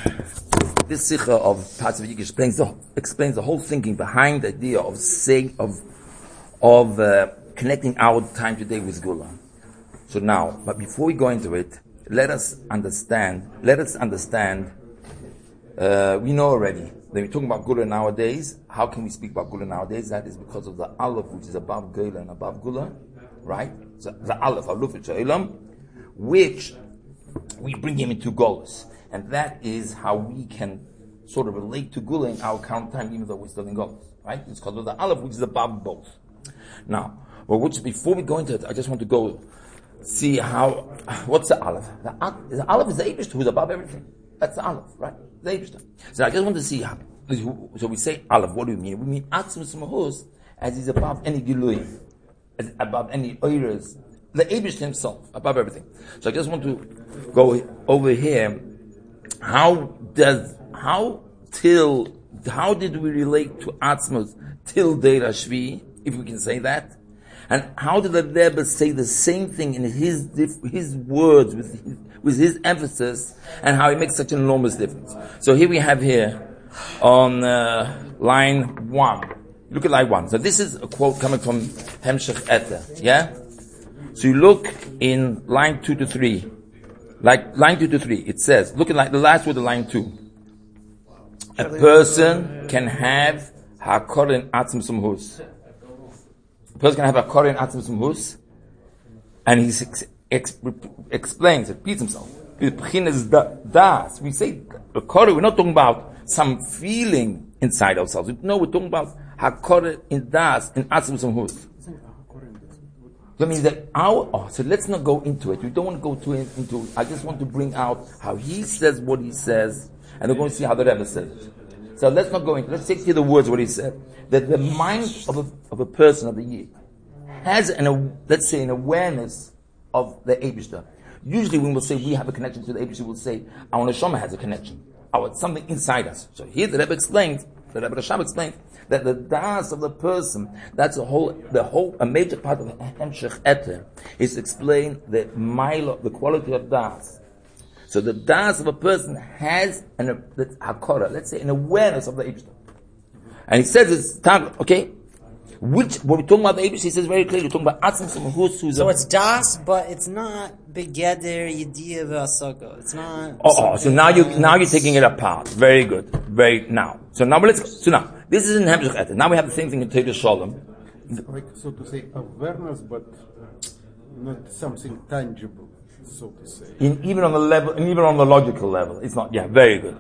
This sikha of Parts of Yikra explains the whole thinking behind the idea of saying of connecting our time today with Gula. So now, but before we go into it, let us understand. We know already that we're talking about Gula nowadays. How can we speak about Gula nowadays? That is because of the Aleph, which is above Gula and above Gula, right? So the Aleph, Aluf Elam, which we bring him into Golus. And that is how we can sort of relate to Gula in our current time, even though we're still in Golus, right? It's because of the Aleph, which is above both. Now, before we go into it, I just want to go see what's the Aleph? The Aleph is the Eibush who's above everything. That's the Aleph, right? The Eibush. So I just want to see so we say Aleph, what do we mean? We mean Atzmus Mahus as he's above any Gilui, above any Oiras. The Eibush himself, above everything. So I just want to go over here. How did we relate to Atzmus till Deira Shvi, if we can say that? And how did the Rebbe say the same thing in his words, with his emphasis, and how he makes such an enormous difference? So here we have on line 1. Look at line 1. So this is a quote coming from Hemshech Eter, yeah? So you look in line 2 to 3. Like line 2 to 3, it says, look at the last word of line 2. A person can have Hakor in Atzm Sumhus. A person can have Hakor in Atzm Sumhus, and he explains, repeats himself. We say Hakor, we're not talking about some feeling inside ourselves. No, we're talking about Hakor in Das, in Atzm Sumhus. That means that so let's not go into it. We don't want to go into it. I just want to bring out how he says what he says, and we're going to see how the Rebbe says it. So let's not go into it. Let's take here the words what he said. That the mind of a person, of the Yid, has let's say an awareness of the Eibishter. Usually when we'll say we have a connection to the Eibishter, we'll say our Neshama has a connection. Something inside us. So here the Rebbe explains, the Rebbe Rashab explains, that the das of the person, that's a major part of Hemshech Eter, is to explain the quality of das. So the das of a person has hakora, let's say an awareness of the Eibishter. And he says it's time, okay? When we're talking about the Eibishter, he says very clearly, we're talking about Atzim Samahus, so it's das, but it's not Begeder Yediyah V'Asaga. It's not. So now you're taking it apart. Very good. So now this is in Hemshech Eter. Now we have the same thing in Torah Shalom. Like, so to say, awareness, but not something tangible, so to say. Even on the logical level. It's not, very good.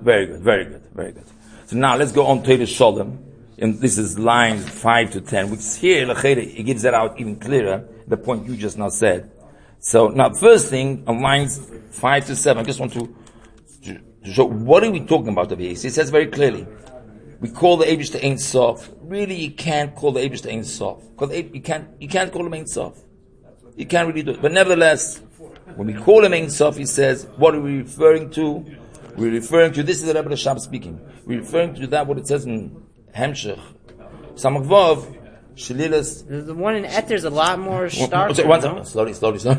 So now let's go on Torah Shalom. And this is lines 5 to 10, which here, it gives that out even clearer, the point you just now said. So now, first thing, on lines 5 to 7, I just want to show, what are we talking about over here? He says very clearly, we call the Eibush to Ein Sof. Really, you can't call the Eibush to Ein Sof. Because you can't call him Ein Sof. You can't really do it. But nevertheless, when we call him Ein Sof, he says, what are we referring to? We're referring to, this is the Rebbe Rashab speaking, we're referring to that, what it says in Hemshech, Samach Vav, Shlilas. The one in Eter is a lot more stark. Slowly.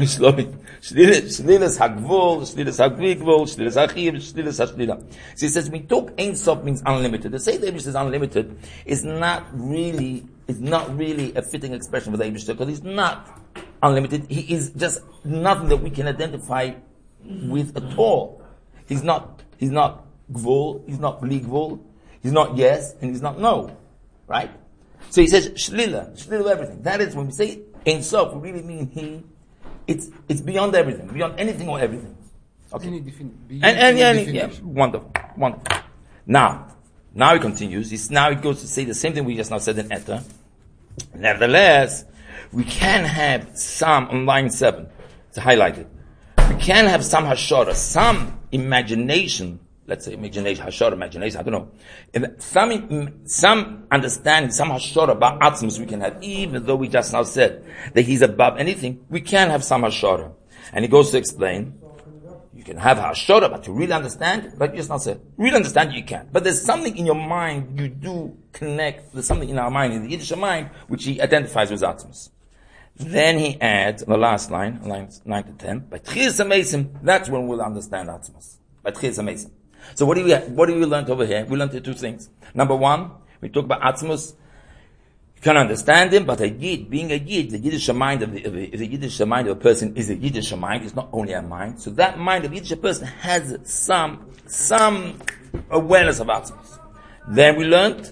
Shlilas Hagvul, Shlilas Hagvigvul, Shlilas Hachiv, Shlilas Hashlila. So he says, we talk Ein Sof means unlimited. To say the Eibush is unlimited is not really a fitting expression for the Eibush, because he's not unlimited. He is just nothing that we can identify with at all. He's not Gvul, he's not Bli Gvul. He's not yes, and he's not no. Right? So he says, Shlila everything. That is, when we say Ein Sof, we really mean it's beyond everything, beyond anything or everything. Okay. Wonderful. Now he continues. Now he goes to say the same thing we just now said in Eter. Nevertheless, we can have some, on line 7, to highlight it. We can have some hashara, some imagination, let's say imagination, hashara, imagination, I don't know. Some understanding, some hashara about Atzmus we can have, even though we just now said that he's above anything, we can have some hashara. And he goes to explain, you can have hashara, but to really understand, like you just now said, really understand you can. But there's something in your mind you do connect, there's something in our mind, in the Yiddish mind, which he identifies with Atzmus. Then he adds, the last line, lines 9 to 10, by Tchias HaMesim, that's when we'll understand Atzmus. By Tchias HaMesim. So what do we learn over here? We learned two things. Number one, we talk about Atzmus. You can understand him, but a Yid, being a Yid, the Yiddish mind of the Yiddish mind of a person is a Yiddish mind. It's not only a mind. So that mind of the Yiddish person has some awareness of Atzmus. Then we learned,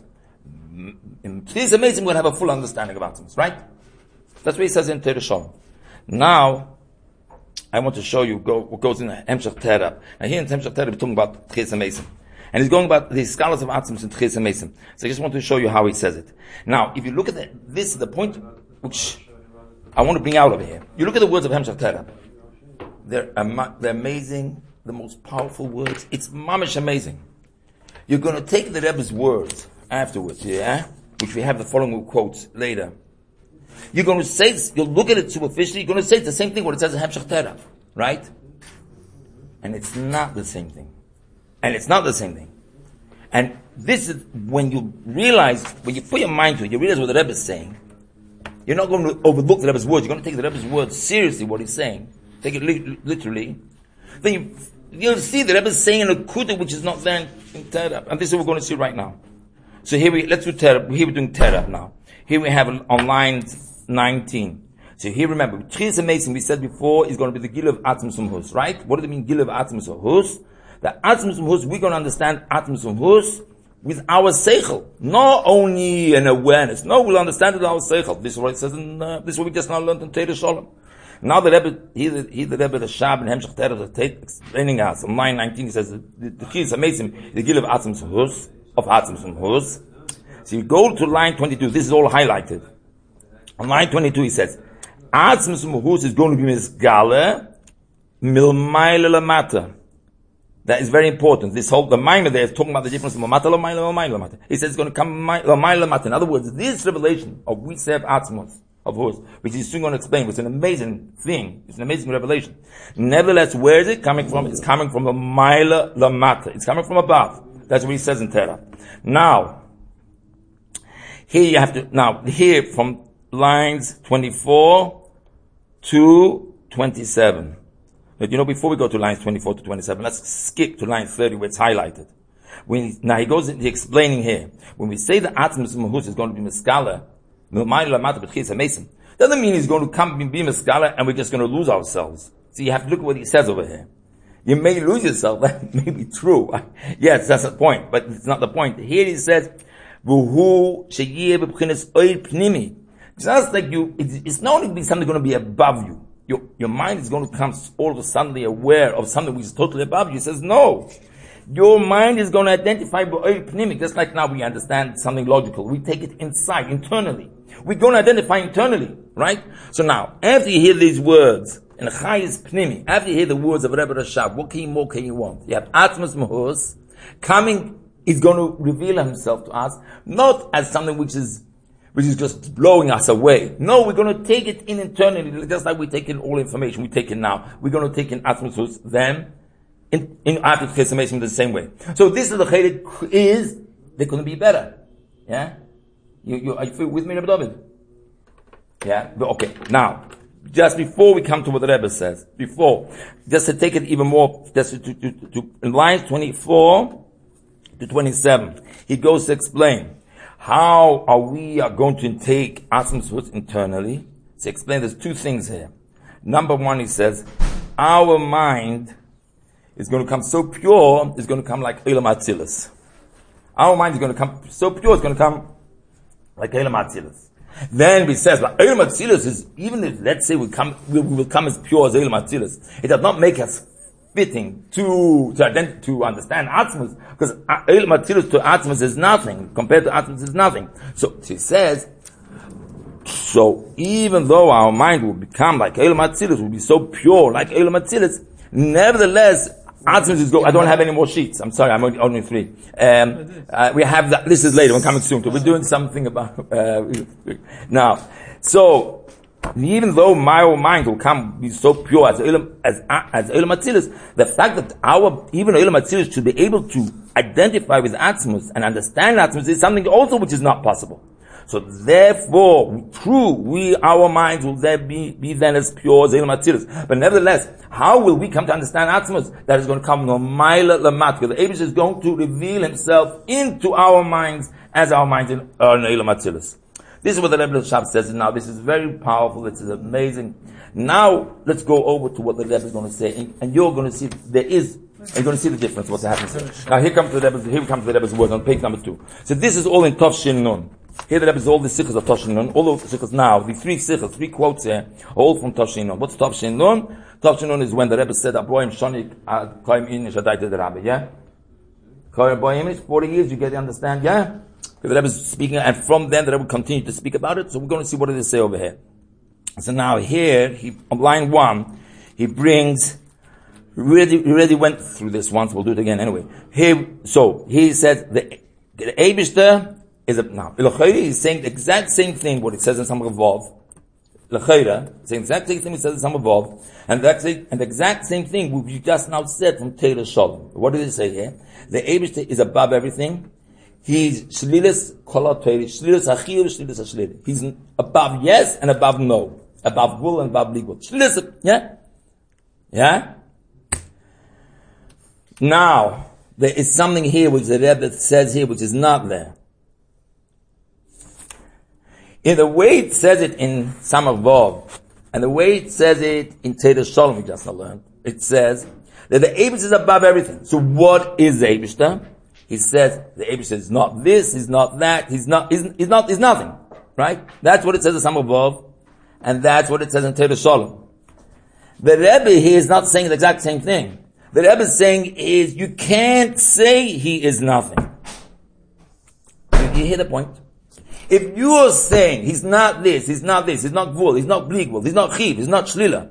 it's amazing we're going to have a full understanding of Atzmus, right? That's what he says in Torah Shalom. Now, I want to show you what goes in Hemshech Terah. Now here in Hemshech Terah we're talking about Tchias HaMesim. And he's going about the scholars of Atzmus and Tchias HaMesim. So I just want to show you how he says it. Now, if you look at this is the point which I want to bring out over here. You look at the words of Hemshech Terah. They're amazing, the most powerful words. It's mamish amazing. You're going to take the Rebbe's words afterwards, yeah? Which we have the following quotes later. You're going to say, you'll look at it superficially, you're going to say it's the same thing what it says in Hemshech Terah, right? And it's not the same thing. And it's not the same thing. And this is when you realize, when you put your mind to it, you realize what the Rebbe is saying. You're not going to overlook the Rebbe's words. You're going to take the Rebbe's words seriously, what he's saying. Take it literally. Then you'll see the Rebbe is saying in a kudah which is not there in Terah. And this is what we're going to see right now. So let's do Terah. Here we're doing Terah now. Here we have on line 19. So here remember, Tchias HaMesim, we said before, is going to be the Gil of Atzmus Hus, right? What does it mean, Gil of Atzmus Hus? The Atzmus Hus, we're going to understand Atzmus Hus with our Seichel. Not only an awareness. No, we'll understand it with our Seichel. This is what it says this is what we just now learned in Torah Shalom. Now the Rebbe, the Rebbe, the Shab, and Hemshech Terah, explaining us, on line 19, he says, the Tchias HaMesim, the Gil of Atzmus Hus, of Atzmus Hus. So you go to line 22, this is all highlighted. On line 22 he says, Atzmus Hus is going to be misgale, milmayla lamata. That is very important. The Maimah there is talking about the difference of Lamata, Lamayla, Lamayla, Lamata. He says it's going to come Lamayla, Lamata. In other words, this revelation of we serve Atzmus, of Hus, which he's soon going to explain, was an amazing thing. It's an amazing revelation. Nevertheless, where is it coming from? It's coming from Lamayla, Lamata. It's coming from above. That's what he says in Terah. Now, here from lines 24 to 27. But before we go to lines 24 to 27, let's skip to line 30 where it's highlighted. Now he goes into explaining here. When we say that Atzmus Hus is going to be Meskala, doesn't mean he's going to come and be Meskala and we're just going to lose ourselves. So you have to look at what he says over here. You may lose yourself, that may be true. Yes, that's the point, but it's not the point. Here he says, just like it's not only something going to be above you. Your mind is going to come all of a sudden aware of something which is totally above you. He says, no. Your mind is going to identify pnimic, just like now we understand something logical. We take it inside, internally. We're going to identify internally, right? So now, after you hear these words, in Chayis Pnimi, after you hear the words of Rebbe Rashab, what more can you want? You have Atzmus Hus coming, is going to reveal himself to us, not as something which is just blowing us away. No, we're going to take it in internally, just like we take in all information we take in now. We're going to take in Atzmus Hus, then in after Tchias HaMesim the same way. So this is the chaylik is they're going to be better. Yeah, are you with me, Rebbe David? Yeah, okay. Now, just before we come to what the Rebbe says, just to take it even more, just to in lines 24 to 27, he goes to explain. How are we going to take Atzmus Hus internally? To explain, there's two things here. Number one, he says, our mind is going to come so pure, it's going to come like Eilam Atzilus. Our mind is going to come so pure, it's going to come like Eilam Atzilus. Then he says, like Eilam Atzilus is, even if, let's say we will come as pure as Eilam Atzilus, it does not make us fitting to understand Atzmus, because Eilam Atzilus to Atzmus is nothing, compared to Atzmus is nothing. So he says, so even though our mind will become like Eilam Atzilus, will be so pure like Eilam Atzilus, nevertheless, Atzmus is I don't have any more sheets. I'm sorry, I'm only 3. We have that, this is later, we're coming soon to. We're doing something about, now. So, even though my mind will be so pure as Eilam Atzilus, the fact that even Eilam Atzilus should be able to identify with Atzmus and understand Atzmus is something also which is not possible. So therefore, our minds will then be then as pure as Elam Atzilis. But nevertheless, how will we come to understand Atzmos? That is going to come no Maila Lamat, because the Eibush is going to reveal himself into our minds as our minds are in Elam Atzilis. This is what the Rebbe Shab says now. This is very powerful. This is amazing. Now, let's go over to what the Rebbe is going to say, and you're going to see you're going to see the difference, what's happening. Now here comes the Rebbe's word on page number 2. So this is all in Tov Shin Nun. Here the Rebbe is all the sikhs of Tov Shin Nun. All of the sikhs now, the three quotes here, are all from Tov Shin Nun. What's Tov Shin Nun? Tov Shin Nun is when the Rebbe said, Aboyim Shonik Koyim In Shadai to the Rabbi, yeah? Koyim Aboyim is 40 years, you get to understand, yeah? The Rebbe is speaking, and from then the Rebbe continued to speak about it, so we're going to see what it is say over here. So now here, on line 1, he brings, we already went through this once, we'll do it again anyway. So he says, the Eibishter is now, he's saying the exact same thing, what it says in Samar Vov. L'chayra, saying the exact same thing it says in Samar Vov, and the exact same thing we just now said from Teira Shalom. What did it say here? The Eibishter is above everything. He's shlilis kolateri, shlilis achil, shlilis ashlilis. He's above yes and above no. Above will and above legal. Shlilis, yeah? Yeah? Now, there is something here which the Rebbe says here which is not there. In the way it says it in Samar Vov, and the way it says it in Teira Shalom, we just learned, it says that the Eibishter is above everything. So what is the Eibishter? He says the Eibishter is not this, he's not that, he's nothing. Right? That's what it says in Samar Vov, and that's what it says in Teira Shalom. The Rebbe here is not saying the exact same thing. The Rebbe is saying is, you can't say he is nothing. You hear the point? If you are saying he's not this, he's not Gvul, he's not Bli Gvul, he's not Chiv, he's not Shlila.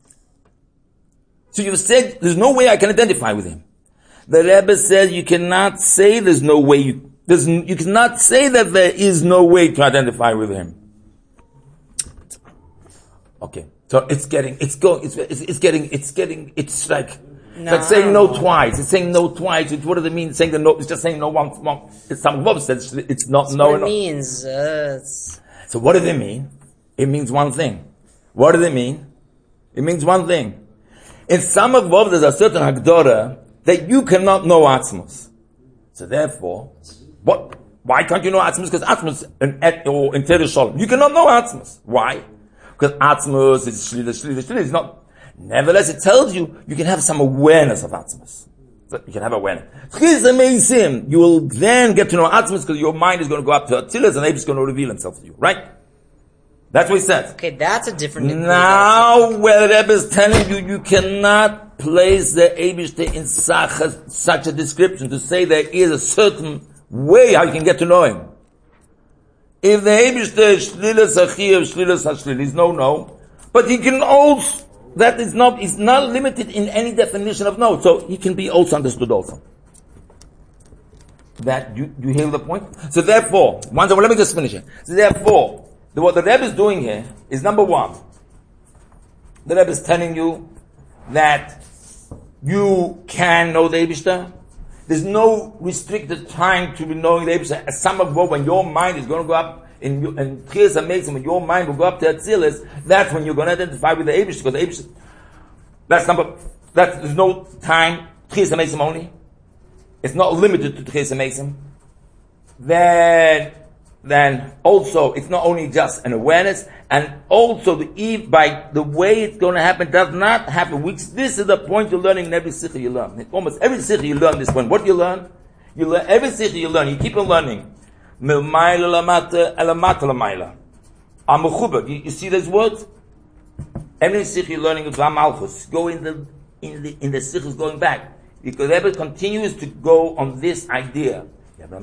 So you've said, there's no way I can identify with him. The Rebbe says you cannot say there's no way you cannot say that there is no way to identify with him. Okay. So it's like saying no twice. It's saying no twice. What does it mean? Saying the no, it's just saying no once. Some Bob says it's not that's no. What it means. So what does it mean? It means one thing. What does it mean? It means one thing. In some of Bob, there's a certain Hagdorah that you cannot know Atzmos. So therefore, why can't you know Atzmos? Because Atzmos in Teira Shalom, you cannot know Atzmos. Why? Because Atzmos is Shlila. It's not. Nevertheless, it tells you can have some awareness of Atzmos. So you can have awareness. You will then get to know Atzmos because your mind is going to go up to Atzilas and Eibush is going to reveal himself to you. Right? That's what he says. Okay, that's a different. Now, where the Rebbe is telling you cannot place the Eibush in such a description to say there is a certain way how you can get to know him. If the Eibush is Shlilas Achiev, Shlilas Hashlilis, no. But he can also, that is not limited in any definition of no. So he can be also understood also. That, you hear the point? So therefore, let me just finish it. So therefore, what the Rebbe is doing here is number one. The Rebbe is telling you that you can know the Eibishter. There's no restricted time to be knowing the Eibishter. As some of when your mind is going to go up, and Tchias HaMeisim, when your mind will go up to Atzilis, that's when you're going to identify with the Eibishter. Because the Eibishter, there's no time, Tchias HaMeisim only. It's not limited to Tchias HaMeisim. Then also, it's not only just an awareness, and also by the way it's going to happen does not happen. This is the point you're learning in every sikha you learn. Almost every sikha you learn this point. What do you learn? You learn every sikha you learn. You keep on learning. You see those words? Every sikha you're learning is Malchus. Go in the sikhas going back. Because Rebbe continues to go on this idea. What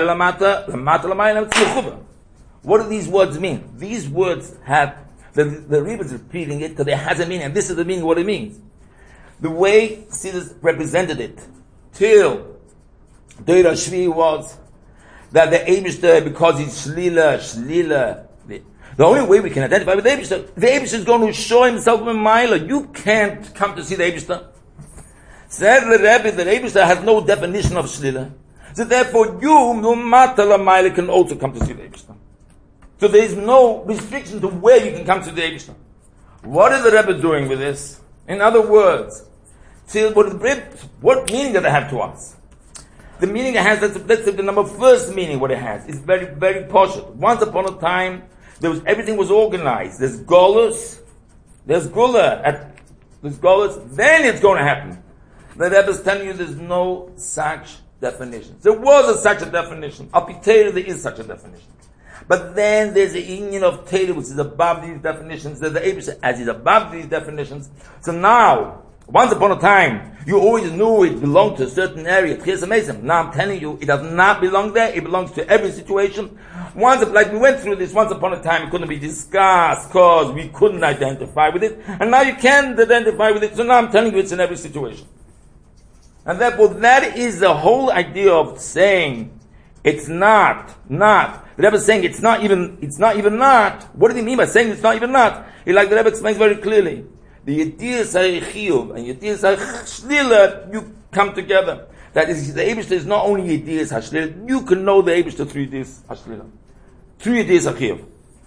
do these words mean? These words have, the Rebbe is repeating it because it has a meaning, and this is the meaning of what it means. The way Siddur represented it till Teira Shvi was that the Eibishter, because he's Shlila, the only way we can identify with the Eibishter is going to show himself in Maila. You can't come to see the Eibishter. Said the Rebbe, the Eibishter has no definition of Shlila. So therefore you, no matter Maila, can also come to see the Eibishter. So there is no restriction to where you can come to the Eibishter. What is the Rebbe doing with this? In other words, what meaning does it have to us? The meaning it has, that's the number first meaning what it has. It's very, very poshut. Once upon a time, everything was organized. There's Golus, there's Gula, there's Golus, then it's going to happen. The Rebbe is telling you there's no such definition. There was such a definition. Apitera, there is such a definition. But then there's the union of Teda, which is above these definitions. There's the Eibishter, as is above these definitions. So now, once upon a time, you always knew it belonged to a certain area. Now I'm telling you, it does not belong there. It belongs to every situation. Like we went through this once upon a time, it couldn't be discussed because we couldn't identify with it. And now you can identify with it. So now I'm telling you it's in every situation. And therefore, that is the whole idea of saying it's not. The Rebbe is saying it's not even not. What does he mean by saying it's not even not? Like the Rebbe explains very clearly. The Yediyas HaChiyuv and Yediyas HaShlila, you come together. That is, the Eibishter is not only Yediyas HaShlila, you can know the Eibishter through Yediyas HaShlila. Through Yediyas HaChiyuv.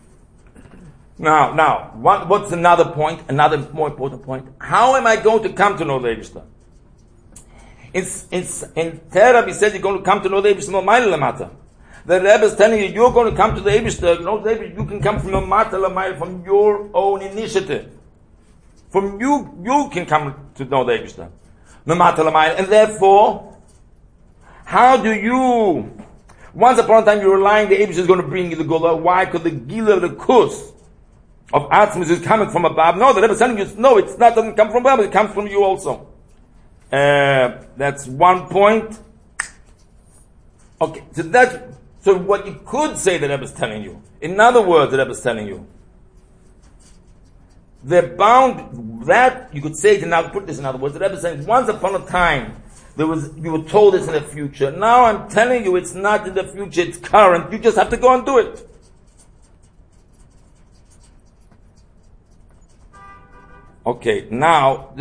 Now, what's another point? Another more important point. How am I going to come to know the Eibishter? In Terab, he says you're going to come to know the Eibishter L'mayla Lamata. The Rebbe is telling you, you're going to come to the Eibishter, you can come from Lamata L'mayla, from your own initiative. From you can come to know the Eibishter. Lamata L'mayla. And therefore, how do you, once upon a time you're relying the Eibishter is going to bring you the Gula. Why? Because the Gila, the Kus of Atzmus is coming from above. No, the Rebbe is telling you, no, it's not, doesn't come from above, it comes from you also. That's one point. Okay, so what you could say the Rebbe is telling you. In other words, the Rebbe is telling you, they're bound, that, you could say, put this in other words, the Rebbe is saying, once upon a time, you were told it's in the future. Now I'm telling you it's not in the future, it's current, you just have to go and do it. Okay, now,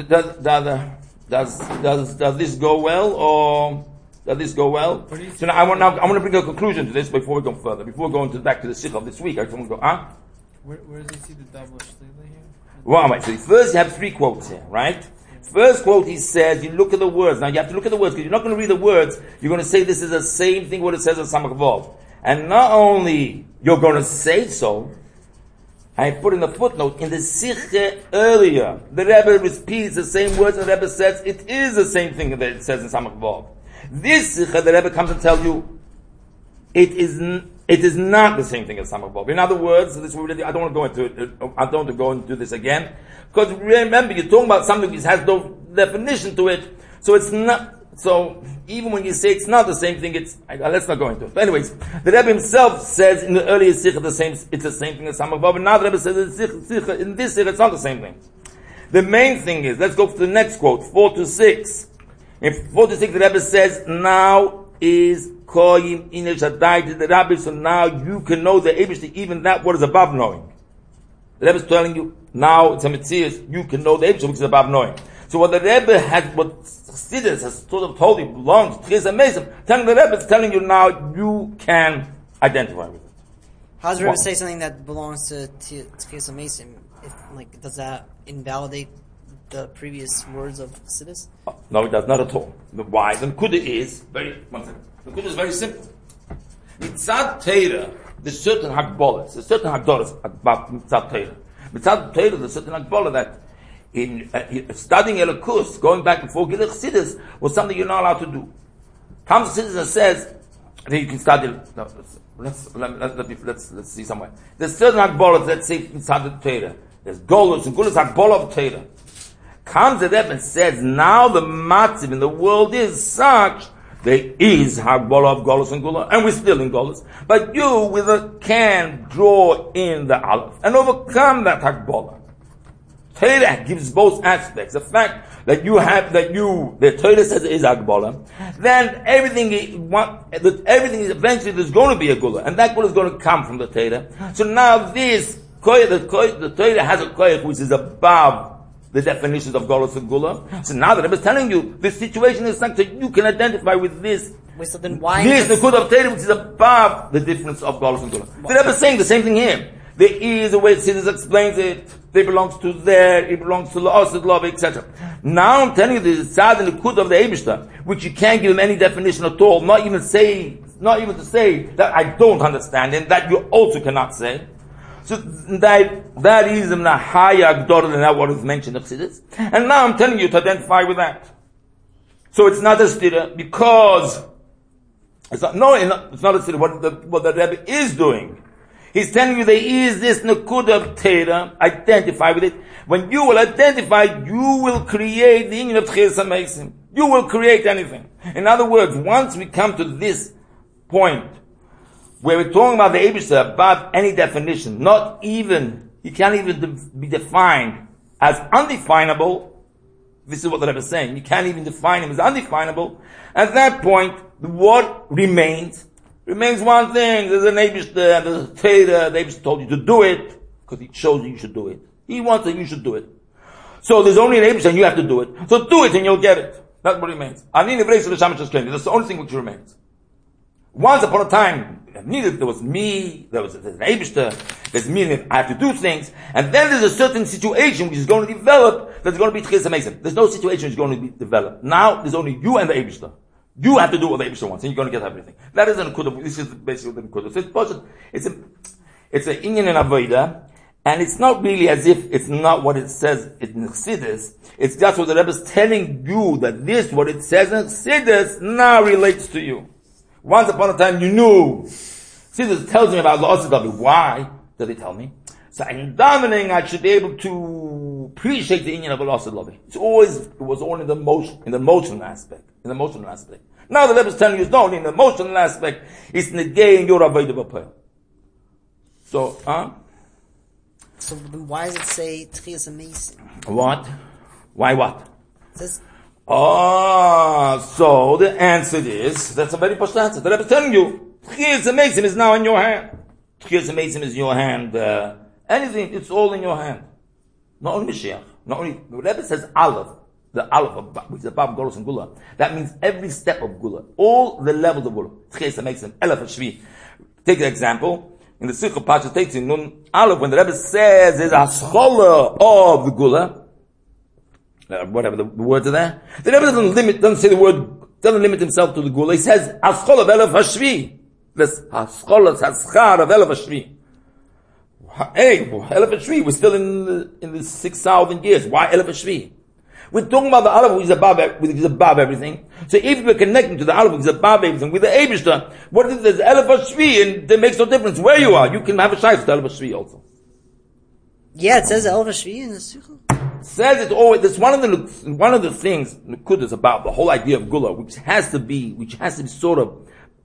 does this go well, or does this go well? So now I want to bring a conclusion to this before we go further. Before going back to the Sikh of this week, I just want to go, Where does he see the double shlila here? Well, right, so first you have three quotes here, right? First quote, he says, you look at the words. Now you have to look at the words, because you're not going to read the words, you're going to say this is the same thing what it says in Samach Vov. And not only you're going to say so, I put in the footnote, in the Sikhe earlier, the Rebbe repeats the same words, and the Rebbe says it is the same thing that it says in Samach Vov. This Sikhe, the Rebbe comes and tells you, it is not the same thing as Samach Vov. In other words, I don't want to go into it, I don't want to go into this again, because remember, you're talking about something which has no definition to it, so it's not, so even when you say it's not the same thing, let's not go into it. But anyways, the Rebbe himself says in the earlier Sikha it's the same thing as Samach Vov, and now the Rebbe says in this Sikha it's not the same thing. The main thing is, let's go to the next quote, 4-6. In 4-6 the Rebbe says, now is Koyim Inish Adai to the Rabbi, so now you can know the Eibishter, even that what is above knowing. The Rebbe is telling you, now it's a Metzias, you can know the Eibishter which is above knowing. So what the Rebbe has, what Chassidus has sort of told you belongs to Tchias HaMesim, telling the Rebbe is telling you now you can identify with it. How does the Rebbe say something that belongs to Tchias HaMesim? Does that invalidate the previous words of Chassidus? No, it does not at all. Why? The Nekuda is the Nekuda is very simple. Mitzad Teira, there's certain Hagbolas, there's certain Hagdolas about Mitzad Teira. Mitzad Teira, there's certain Hagbolah that in studying Elokus, going back before Gilach Chassidus, was something you're not allowed to do. Comes Chassidus and says, I think you can study. No, let's see somewhere. There's certain Hagbolas that say Mitzad Teira. There's Golus and Gulas Hagbolah of Teira. Comes the Rebbe and says, now the matziv in the world is such, there is Hagbolah of Golus and Gula, and we're still in Golus, but you can draw in the Aleph and overcome that Hagbolah. Torah gives both aspects. The fact that the Torah says it is Hagbolah, then everything is eventually there's going to be a Gula, and that Gula is going to come from the Torah. So now the Torah has a koyach which is above the definitions of Golus and Gula. So now the Rebbe is telling you, the situation is such that you can identify with this. Wait, so then why? This, the Kud of Teda, which is above the difference of Golus and Gula. The Rebbe is saying the same thing here. There is a way Siddur explains it. It belongs to there, it belongs to La'asid Love, etc. Now I'm telling you the Tzad and the Kud of the Eibishter, which you can't give him any definition at all, not even to say that I don't understand it, that you also cannot say. So that is in a higher Gdor than that what is mentioned of Siddur. And now I'm telling you to identify with that. So it's not a Siddur because it's not a Siddur. What the Rebbe is doing, he's telling you there is this Nakud of Teda, identify with it. When you will identify, you will create the union of Tchias HaMeisim. You will create anything. In other words, once we come to this point, where we're talking about the Eibishter above any definition, he can't even be defined as undefinable. This is what the Rebbe is saying. You can't even define him as undefinable. At that point, what remains one thing. There's an Eibishter and there's a Teda. The Eibishter told you to do it because he shows you should do it. He wants that you should do it. So there's only an Eibishter and you have to do it. So do it and you'll get it. That's what remains. That's the only thing which remains. Once upon a time, there was me, there's an Eibishter, there's me, and I have to do things, and then there's a certain situation which is going to develop, that's going to be Tchias HaMeisim. There's no situation which is going to be developed. Now, there's only you and the Eibishter. You have to do what the Eibishter wants, and you're going to get everything. That isn't a Kudah, this is basically the Kudah. So it's an Inyan and Avodah, and it's not really as if it's not what it says in Chassidus. It's just what the Rebbe is telling you that this, what it says in Chassidus, now relates to you. Once upon a time you knew. Chassidus tells me about La'asid Love. Why does he tell me? So in davening I should be able to appreciate the Inyan of La'asid Love. It was all in the emotional aspect. Now the Rebbe is telling you it's not only in the emotional aspect, it's in the day in your Avodah B'Peh. So then why does it say Tchias HaMeisim? What? Why what? It says, so the answer is, that's a very posh answer. The Rebbe is telling you, Tchias HaMeisim is now in your hand. Tchias HaMeisim is in your hand. Anything, it's all in your hand. Not only Mashiach. Not only, the Rebbe says Aleph, the Aleph, which is above Golus and Gula. That means every step of Gula. All the levels of Gula. Tchias HaMeisim, Elef HaShvi. Take an example. In the Sikh of Parshat Teitzin, Nun Aleph, when the Rebbe says there's a scholar of the Gula, whatever the words are there, the Rebbe doesn't limit himself to the Gula. He says, Haschol of Elef HaShvi. This Haschol of Haschar of Elef HaShvi. Hey, Elef HaShvi, we're still in the 6,000 years. Why Elef HaShvi? We're talking about the Aleph which is above everything. So if we're connecting to the Aleph which is above everything, with the Eibishter, what if there's Elef HaShvi, and it makes no difference where you are. You can have a shaykhs to Elef HaShvi also. Yeah, it says Elef HaShvi in the Sikh. Says it always. That's one of the things Nukud is about, the whole idea of Gula, which has to be sort of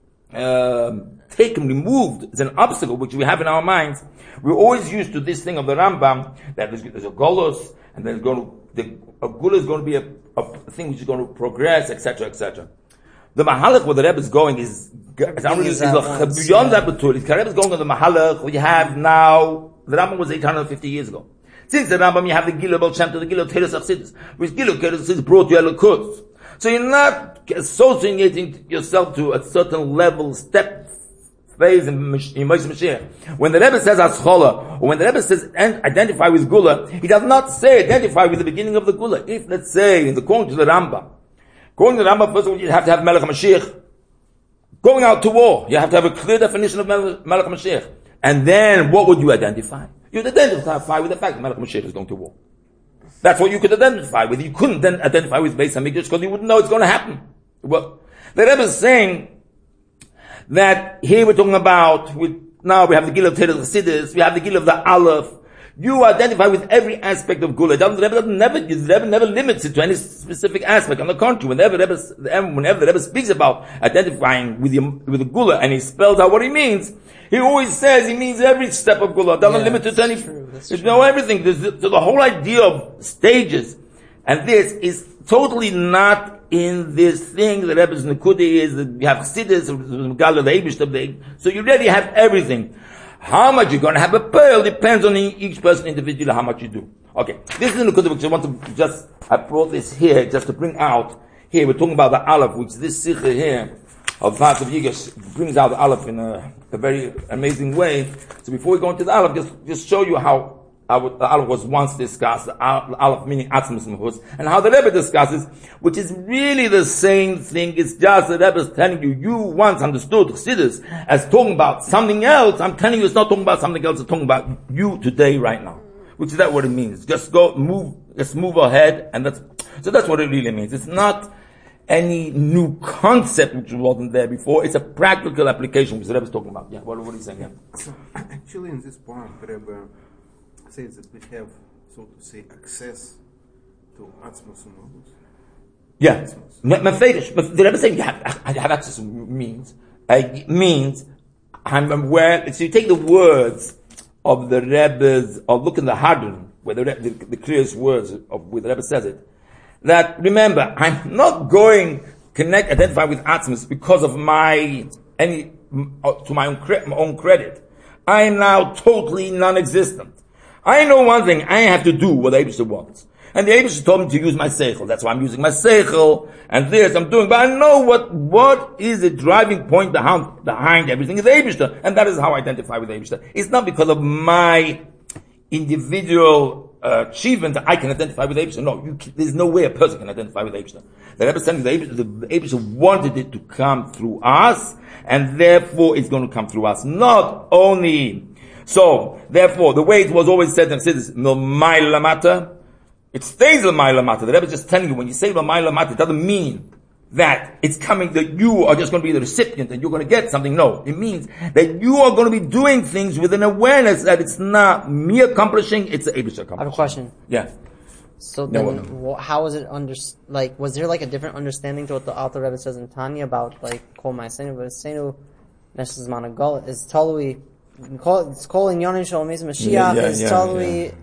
removed as an obstacle which we have in our minds. We're always used to this thing of the Rambam that there's a Golos, and then a Gula is going to be a thing which is going to progress, etc., etc. The Mahalach where the Rebbe is going is beyond that. The Rebbe is going on the Mahalach we have now. The Rambam was 850 years ago. Since the Rambam, you have the Gila Baal Shem Tov, the Gila Teres Chassidus, which Gila Teres Chassidus brought you Elokus. So you're not associating yourself to a certain level, step, phase in Moshe Mashiach. When the Rebbe says Aschola, or when the Rebbe says identify with Gula, he does not say identify with the beginning of the Gula. If, let's say, according to the Rambam, first of all, you have to have Melech HaMashiach. Going out to war, you have to have a clear definition of Melech HaMashiach. And then, what would you identify? You'd identify with the fact that Melech HaMashiach is going to war. That's what you could identify with. You couldn't then identify with Beis HaMikdash because you wouldn't know it's going to happen. Well, the Rebbe is saying that here we're talking about, now we have the Gil of Teres Chassidus, we have the Gil of the Aleph. You identify with every aspect of Gula. The Rebbe never limits it to any specific aspect. On the contrary, whenever the Rebbe speaks about identifying with the Gula and he spells out what he means, he always says he means every step of Gula. Doesn't limit it to any. There's no everything. There's the whole idea of stages, and this is totally not in this thing. The Rebbe's Nekudi is that you have Chassidus, the Eibishter, so you already have everything. How much you're going to have a pearl depends on each person individually how much you do. Okay, this is in the Kutuv. I brought this here just to bring out. Here we're talking about the Aleph, which this Sikha here of Vatz of Yigash brings out the Aleph in a very amazing way. So before we go into the Aleph, just show you how the Aleph was once discussed, the Aleph meaning Atzmus Mahuz, and how the Rebbe discusses, which is really the same thing. It's just the Rebbe is telling you once understood Chassidus as talking about something else. I'm telling you it's not talking about something else, it's talking about you today, right now. Which is that what it means. Just let's move ahead, and that's what it really means. It's not any new concept which wasn't there before. It's a practical application which the Rebbe is talking about. Yeah, what are you saying here? So, actually in this point, the Rebbe says that we have, so to say, access to Atzmos Mahus. Yeah. Mefedish. But the Rebbe is saying I have access means I'm aware. So you take the words of the Rebbe's, or look in the Hadron, where the clearest words of where the Rebbe says it, that remember, I'm not going identify with Atzmus because of to my own credit. I am now totally non-existent. I know one thing, I have to do what the Eibusher wants. And the Eibusher told me to use my seichel. That's why I'm using my seichel, and this I'm doing. But I know what is the driving point behind everything is the Eibusher. And that is how I identify with the Eibusher. It's not because of my individual achievement that I can identify with the Eibusher. No, there's no way a person can identify with the Eibusher. The Rebbe is saying the Eibusher wanted it to come through us, and therefore it's going to come through us. Not only so, therefore, the way it was always said in Chassidus, L'may lamata, it stays L'may lamata. The Rebbe is just telling you, when you say L'may lamata, it doesn't mean that it's coming, that you are just going to be the recipient and you're going to get something. No, it means that you are going to be doing things with an awareness that it's not me accomplishing, it's the Eibusher accomplishing. I have a question. Yeah. So then, how was it was there like a different understanding to what the Alter Rebbe says in Tanya about like Kol Ma'asenu V'Asenu Neshes Managol is totally it's calling Yonin Shalom Mashiach is totally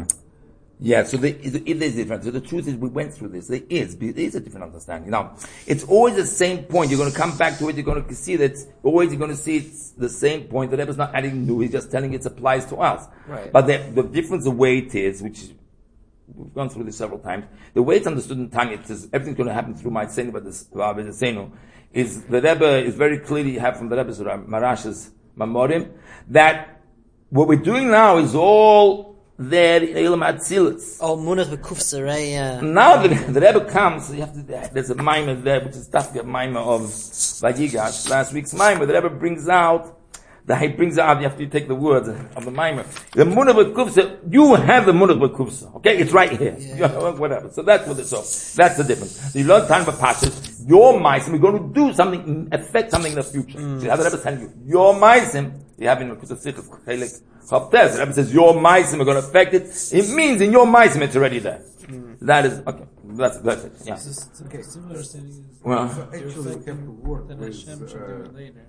Yeah, so it is different. So the truth is, we went through this. There is a different understanding. Now, it's always the same point. You're going to come back to it. You're going to see that always you're going to see it's the same point. The Rebbe is not adding new. He's just telling it applies to us. Right. But the difference, the way it is, which we've gone through this several times, the way it's understood in Tanya, it says everything's going to happen through my Tzenu, but the Senu is the Rebbe is very clearly have from the Rebbe's Marash's Mamorim that what we're doing now is all there in Elam Atzilus. Oh, Munach Bekufsa, right? Yeah. Now the Rebbe comes, you have to, there's a mimer there, which is Tafka mimer of Vayigash, last week's mimer. The Rebbe brings out, you have to take the words of the mimer. The Munach Bekufsa, you have the Munach Bekufsa, okay? It's right here. Yeah. Whatever. So that's what it's all. That's the difference. So you learn time of Pashas, your Maisim, we're going to do something, affect something in the future. See how the Rebbe is telling you, your Maisim, you have in the Kusasichas Chelik, the Rebbe says your maisim are going to affect it. It means in your maisim it's already there. That is okay. That's it. Yeah. Okay. Similar understanding is well, so actually we have to work then with Hashem should do it later.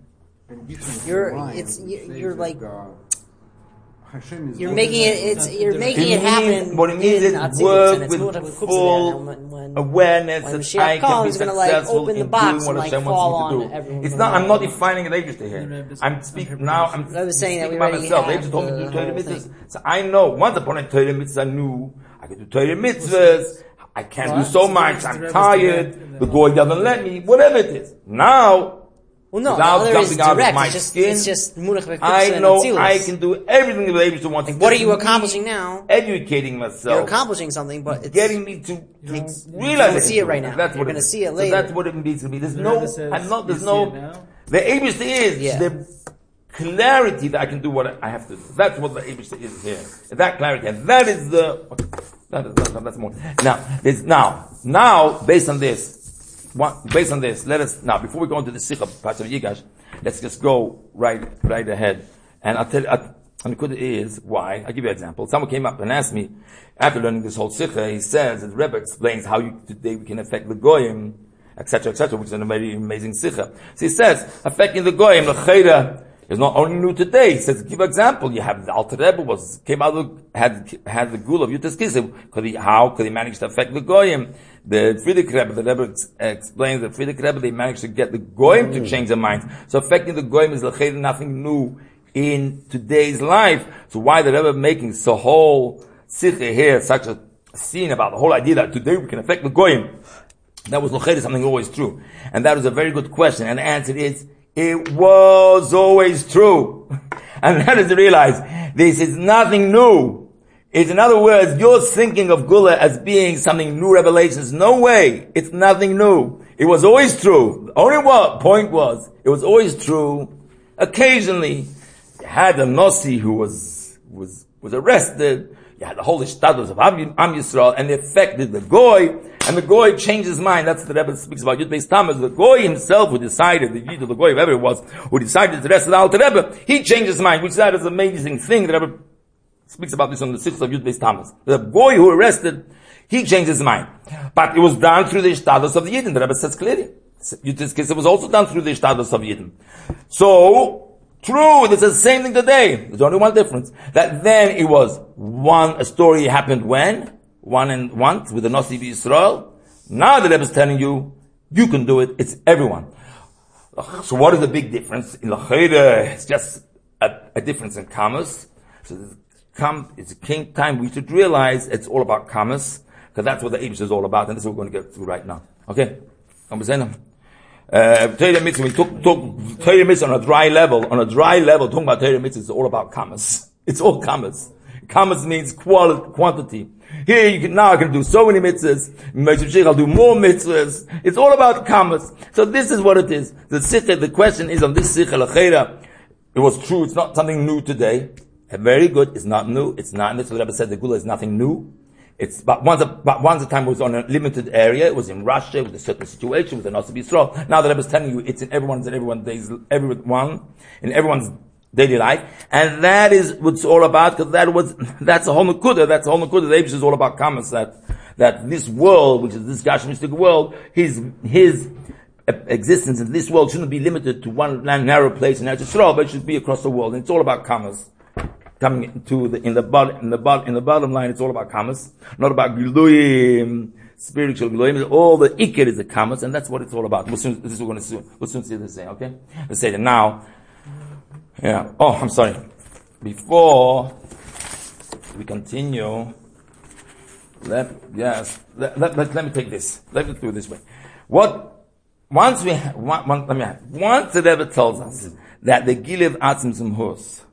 You're like Hashem is you're making it happen. What it means is work with full awareness that I can be successful in doing what Hashem wants me to do. It's not. I'm not defining an Eibusher here. I'm speaking now. I'm speaking by myself. They just told me to do Torah mitzvahs. So I know once upon a Torah mitzvah, I knew I could do Torah mitzvahs. I can't do so much. I'm tired. The Goy doesn't let me. Whatever it is. Now. Well, no, without jumping out direct. of my skin, it's just I know I can do everything the Eibusher wants. Like, what are you accomplishing now? Educating myself. You're accomplishing something, but it's getting me to realize it. You're going to see it right now. You're going to see it later. So that's what it needs to be. There's no, the Eibusher is the clarity that I can do what I have to do. That's what the Eibusher is here. That clarity. And that is that's more. Now, based on this, let us, now, before we go into the Sikha part of Yigash, let's just go right ahead. And I'll tell you, and the good is, why? I'll give you an example. Someone came up and asked me, after learning this whole Sikha, he says, and the Rebbe explains how today we can affect the Goyim, etc., which is a very amazing Sikha. So he says, affecting the Goyim, the Chayra, is not only new today. He says, give an example. You have the Alter Rebbe had the Gul of Yutas Kislev. How could he manage to affect the Goyim? The Frierdiker Rebbe, the Rebbe explains that Frierdiker Rebbe, they managed to get the Goyim to change their minds. So affecting the Goyim is nothing new in today's life. So why the Rebbe making such Sikha here, such a scene about the whole idea that today we can affect the Goyim. That was L'chayr, something always true. And that was a very good question. And the answer is, it was always true. And that is to realize, this is nothing new. It's, in other words, you're thinking of Gula as being something new revelations. No way. It's nothing new. It was always true. The only point was, it was always true. Occasionally, you had a Nossi who was arrested. You had the whole Ishtadus of Am Yisrael, and it affected the Goy, and the Goy changed his mind. That's what the Rebbe speaks about Yud Beis Tammuz. The Goy himself who decided, the Yid of the Goy, whoever it was, who decided to rest the Alter Rebbe, he changed his mind, which that is an amazing thing. The Rebbe speaks about this on the 6th of Yud Beis Tammuz. The Goy who arrested, he changed his mind. But it was done through the Ishtadus of the Yidden. The Rebbe says clearly. It was also done through the Ishtadus of Yidden. So, true, it's the same thing today. There's only one difference. That then it was a story happened when? Once with the Nossi Yisrael. Now the Rebbe is telling you, you can do it, it's everyone. So what is the big difference? In L'chayr, it's just a difference in Kamas. So it's a king time, we should realize it's all about Kamas, because that's what the Eibush is all about, and this is what we're going to get through right now. Okay? Torah Mitzvah, we talk Torah Mitzvah on a dry level, talking about Torah Mitzvah is all about Kamas. It's all Kamas. Kamas means quantity. Here I can do so many mitzvahs, I'll do more mitzvahs. It's all about Kamas. So this is what it is. The question is on this Sikha L'chayr, it was true, it's not something new today. Very good, it's not new, it's not, this is what the Rebbe said, the Gula is nothing new. It's, but once a time it was on a limited area, it was in Russia, it was a certain situation, it was in Nossi Yisrael. Now the Rebbe is telling you, it's in everyone's daily life. And that is what it's all about, because that's a whole Nekuda, the Eibush is all about Kamas, that this world, which is this Gashmistic world, his existence in this world shouldn't be limited to one narrow place in Eretz Yisrael, but it should be across the world. And it's all about Kamas. Coming to in the bottom line, it's all about Kamas, not about Giluyim, spiritual Giluyim. All the Iker is the Kamas, and that's what it's all about. This is what we're going to soon see this say, okay? Let's say that now. Yeah. Oh, I'm sorry. Before we continue, let me take this. Let me do it this way. Once the Rebbe tells us that the Gilev Atzim Zimhus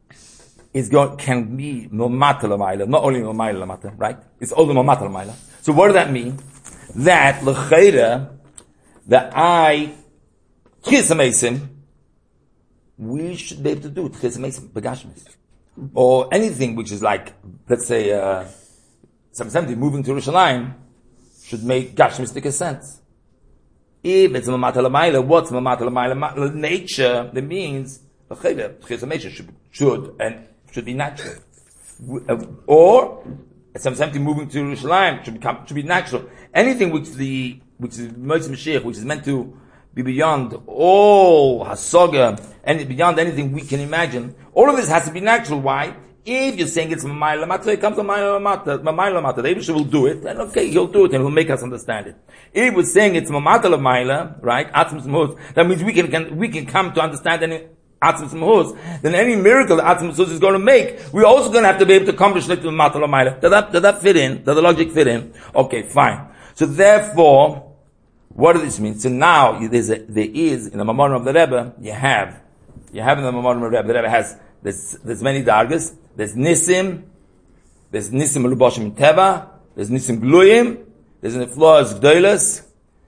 can be Milmata L'mayla, not only Milmata L'mata, right? It's only Milmata L'mayla. So what does that mean? That L'chayra, that Chisamesim, we should be able to do Chisamesim, Begashmis. Or anything which is like, let's say, something moving to Yerushalayim should make Gashmistic sense. If it's Milmata L'mayla, what's Milmata L'mayla? Nature, that means L'chayra, Chisamesim should be natural. Or something moving to Yerushalayim should be natural. Anything which is Moshe Mashiach, which is meant to be beyond all Hasaga, and beyond anything we can imagine, all of this has to be natural. Why? If you're saying it's Mamayla Mata, it comes to Mamayla Mata. The Eibush will do it, and okay, he'll do it, and he'll make us understand it. If we're saying it's Mamata L'mayla, right? Atzim Zimhus, that means we can come to understand any Atzim Zimhus, then any miracle that Atzim Zimhus is going to make, we're also going to have to be able to accomplish it with Mamata L'mayla. Does that fit in? Does the logic fit in? Okay, fine. So therefore, what does this mean? So now, there is in the Mamorim of the Rebbe, you have in the Mamorim of the Rebbe has, there's many dargas, there's Nisim Luboshim Teva, there's Nisim Gluyim, there's Nifloas Gdoilas,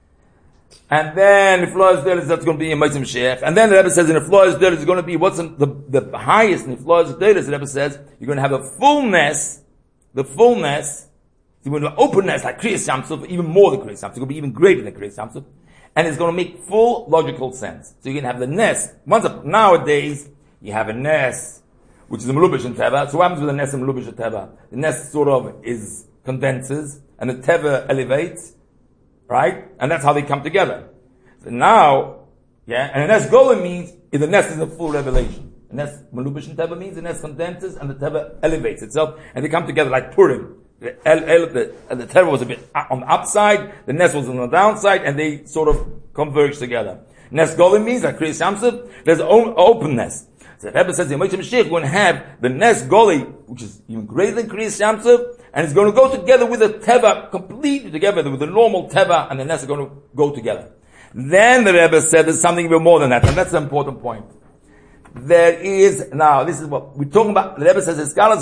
and then Nifloas Gdoilas, that's going to be in Moshe Mashiach, and then the Rebbe says in Nifloas Gdoilas is going to be, what's the highest Nifloas Gdoilas, the Rebbe says, you're going to have the fullness, you're going to have openness like Kriyas Yamsuf, even more than Kriyas Yamsuf, it's going to be even greater than Kriyas Yamsuf, and it's going to make full logical sense. So you're going to have the Nes. Nowadays, you have a Nes, which is a Melubish and Teva. So what happens with the Nes and Melubish and Teva? The Nes sort of condenses, and the Teva elevates, right? And that's how they come together. So now, and the Nes Golem means, if the Nes is a full revelation. The Nes Melubish and Teva means the Nes condenses, and the Teva elevates itself, and they come together like Purim. The Teva was a bit on the upside, the Nes was on the downside, and they sort of converge together. Nes Golem means, like Kriyas Yamsuf, there's openness. So the Rebbe says the Moshe Mashiach is going to have the Nes Goli, which is even greater than Kriyas Yamsuf, and it's going to go together with the Teva, completely together with the normal Teva, and the Nes are going to go together. Then the Rebbe said there's something even more than that, and that's the important point. There is, now this is what we're talking about, the Rebbe says the Skalas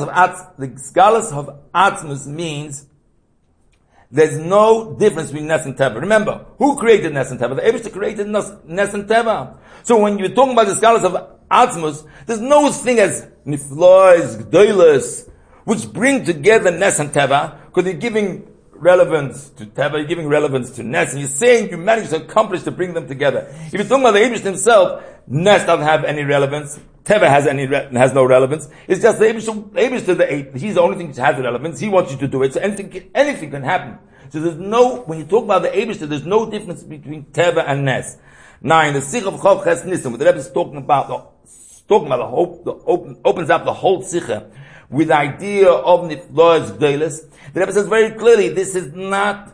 of Atzmus means there's no difference between Nes and Teva. Remember, who created Nes and Teva? The Eibishter created Nes and Teva. So when you're talking about the Skalas of Atzmus, there's no thing as Niflois, Gdoilos, which bring together Nes and Teva, because you're giving relevance to Teva, you're giving relevance to Nes, and you're saying you managed to accomplish to bring them together. If you're talking about the Eibishter himself, Nes doesn't have any relevance, Teva has no relevance. It's just the Eibishter, he's the only thing that has relevance. He wants you to do it. So anything can happen. So when you talk about the Eibishter, there's no difference between Teva and Nes. Now in the Sikh of Chov Ches Nisim, what the Rebbe is talking about the hope, opens up the whole Sikha with the idea of Niflois Gdoilos. The Rebbe says very clearly, this is not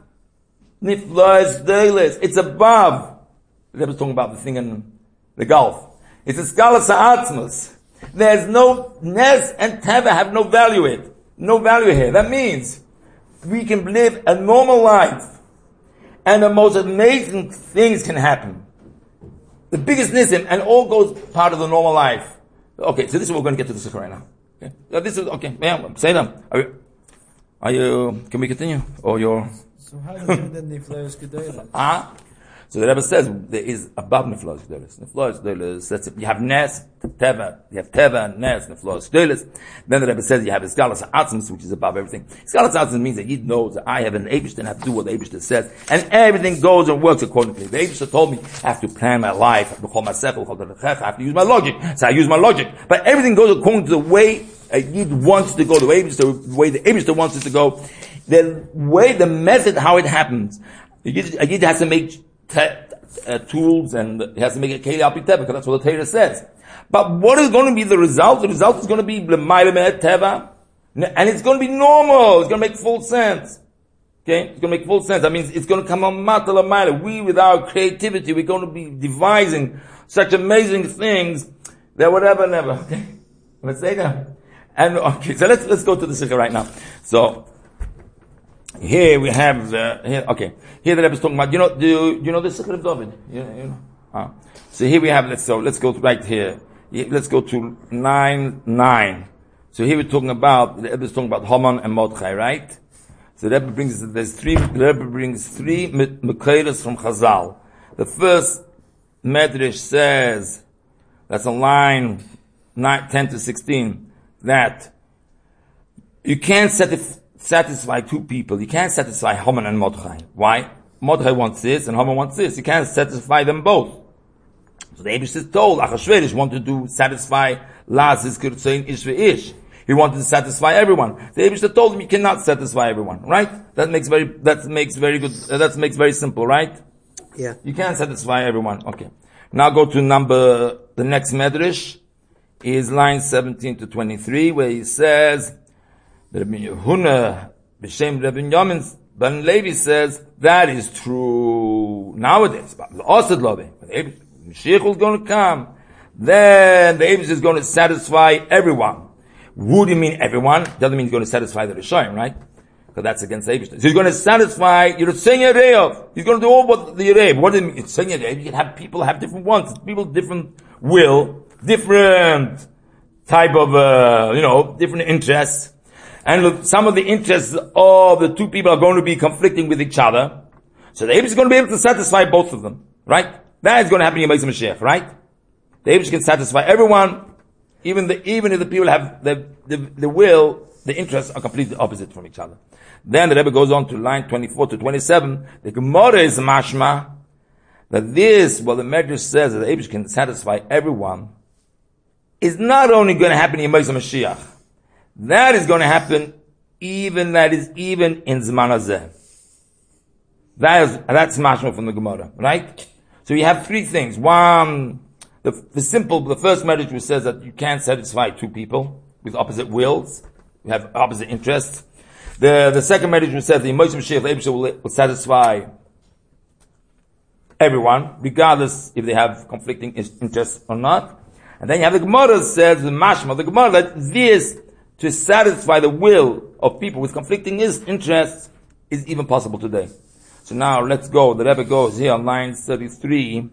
Niflois Gdoilos. It's above. The Rebbe is talking about the thing in the Gulf. It's a Skalas Ha'atzmus. There's no, Nes and Teva have no value here. That means we can live a normal life and the most amazing things can happen. The biggest nisim, and all goes part of the normal life. Okay, so this is what we're going to get to the Sikha right now. Okay, so this is, okay, yeah, say them. Are you, can we continue? Or you're... So how do you do the Niflois Gedolos? So the Rebbe says there is above Niflois Gedolos. Niflois Gedolos, that's it. You have Nes, Teva, Nes, Niflois Gedolos. Then the Rebbe says you have Skalas Ha'atzmus, which is above everything. Skalas Ha'atzmus means that he knows that I have an Eibishter and have to do what the Eibishter says. And everything goes and works accordingly. The Eibishter told me I have to plan my life, I have to use my logic. So I use my logic. But everything goes according to the way a Yid wants to go, the way the Eibishter wants it to go. The method how it happens. A Yid has to make tools, and he has to make a Keli Al Pi Teva, because that's what the Torah says. But what is going to be the result? The result is going to be L'mayla Me'et Teva, and it's going to be normal. It's going to make full sense. Okay? It's going to make full sense. That means it's going to come on Mata L'mayla. We, with our creativity, we're going to be devising such amazing things that whatever, never. Okay? Let's say that. And, okay, so let's go to the Sikha right now. So, here we have, here the Rebbe is talking about, you know the Sikha of David? So here we have, let's go right here. Let's go to 9:9. So here we're talking about, the Rebbe is talking about Haman and Mordechai, right? So the Rebbe brings three Mekayros from Chazal. The first Medrash says, that's on line 10 to 16, that you can't satisfy two people. You can't satisfy Haman and Mordechai. Why? Mordechai wants this and Haman wants this. You can't satisfy them both. So the Eibush is told, Achashverosh wanted to satisfy Lazis Kirtzein Ish Ve'ish. He wanted to satisfy everyone. The Eibush told him you cannot satisfy everyone, right? That makes very simple, right? Yeah. You can't satisfy everyone. Okay. Now go to the next Medrash is line 17 to 23, where he says, Rabbi Yehuna, B'Shem Rabbi Yamin Ben Levi says, that is true nowadays. But the Osad Love, the Mashiach is going to come, then the Eibush is going to satisfy everyone. What do you mean everyone? Doesn't mean he's going to satisfy the Rishayim, right? Because that's against the Eibush. So he's going to satisfy Yitzhak Yereyev. He's going to do all what the Yereyev. What does it mean? Yitzhak Yereyev. You can have people have different wants. People different will, different type of, different interests. And look, some of the interests of the two people are going to be conflicting with each other. So the Eibush is going to be able to satisfy both of them, right? That is going to happen in Yom Mashiach, right? The Eibush can satisfy everyone, even if the people have the will, the interests are completely opposite from each other. Then the Rebbe goes on to line 24 to 27. The Gemara is mashma that this, what the Medrash says that the Eibush can satisfy everyone, is not only going to happen in Yom Mashiach. That is going to happen even in Zman Hazeh. That's mashma from the Gemara, right? So you have three things. One, the first Medrash which says that you can't satisfy two people with opposite wills. You have opposite interests. The second Medrash which says the Moshe Mashiach, the Eibush will satisfy everyone, regardless if they have conflicting interests or not. And then you have the Gemara says, the Mashma, the Gemara, that this, to satisfy the will of people with conflicting interests, is even possible today. So now let's go. The Rebbe goes here on line 33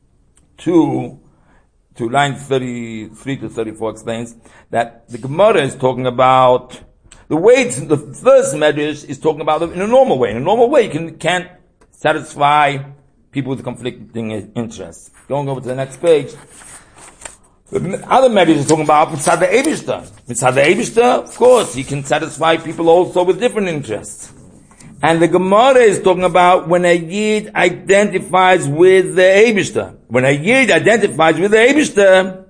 to line 33 to 34 explains that the Gemara is talking about the way the first medrash is talking about it in a normal way. In a normal way, you can't satisfy people with conflicting interests. Going over to the next page. The other medrash is talking about Mitzad the Eibishter. Mitzad the Eibishter, of course, he can satisfy people also with different interests. And the Gemara is talking about when a Yid identifies with the Eibishter. When a Yid identifies with the Eibishter,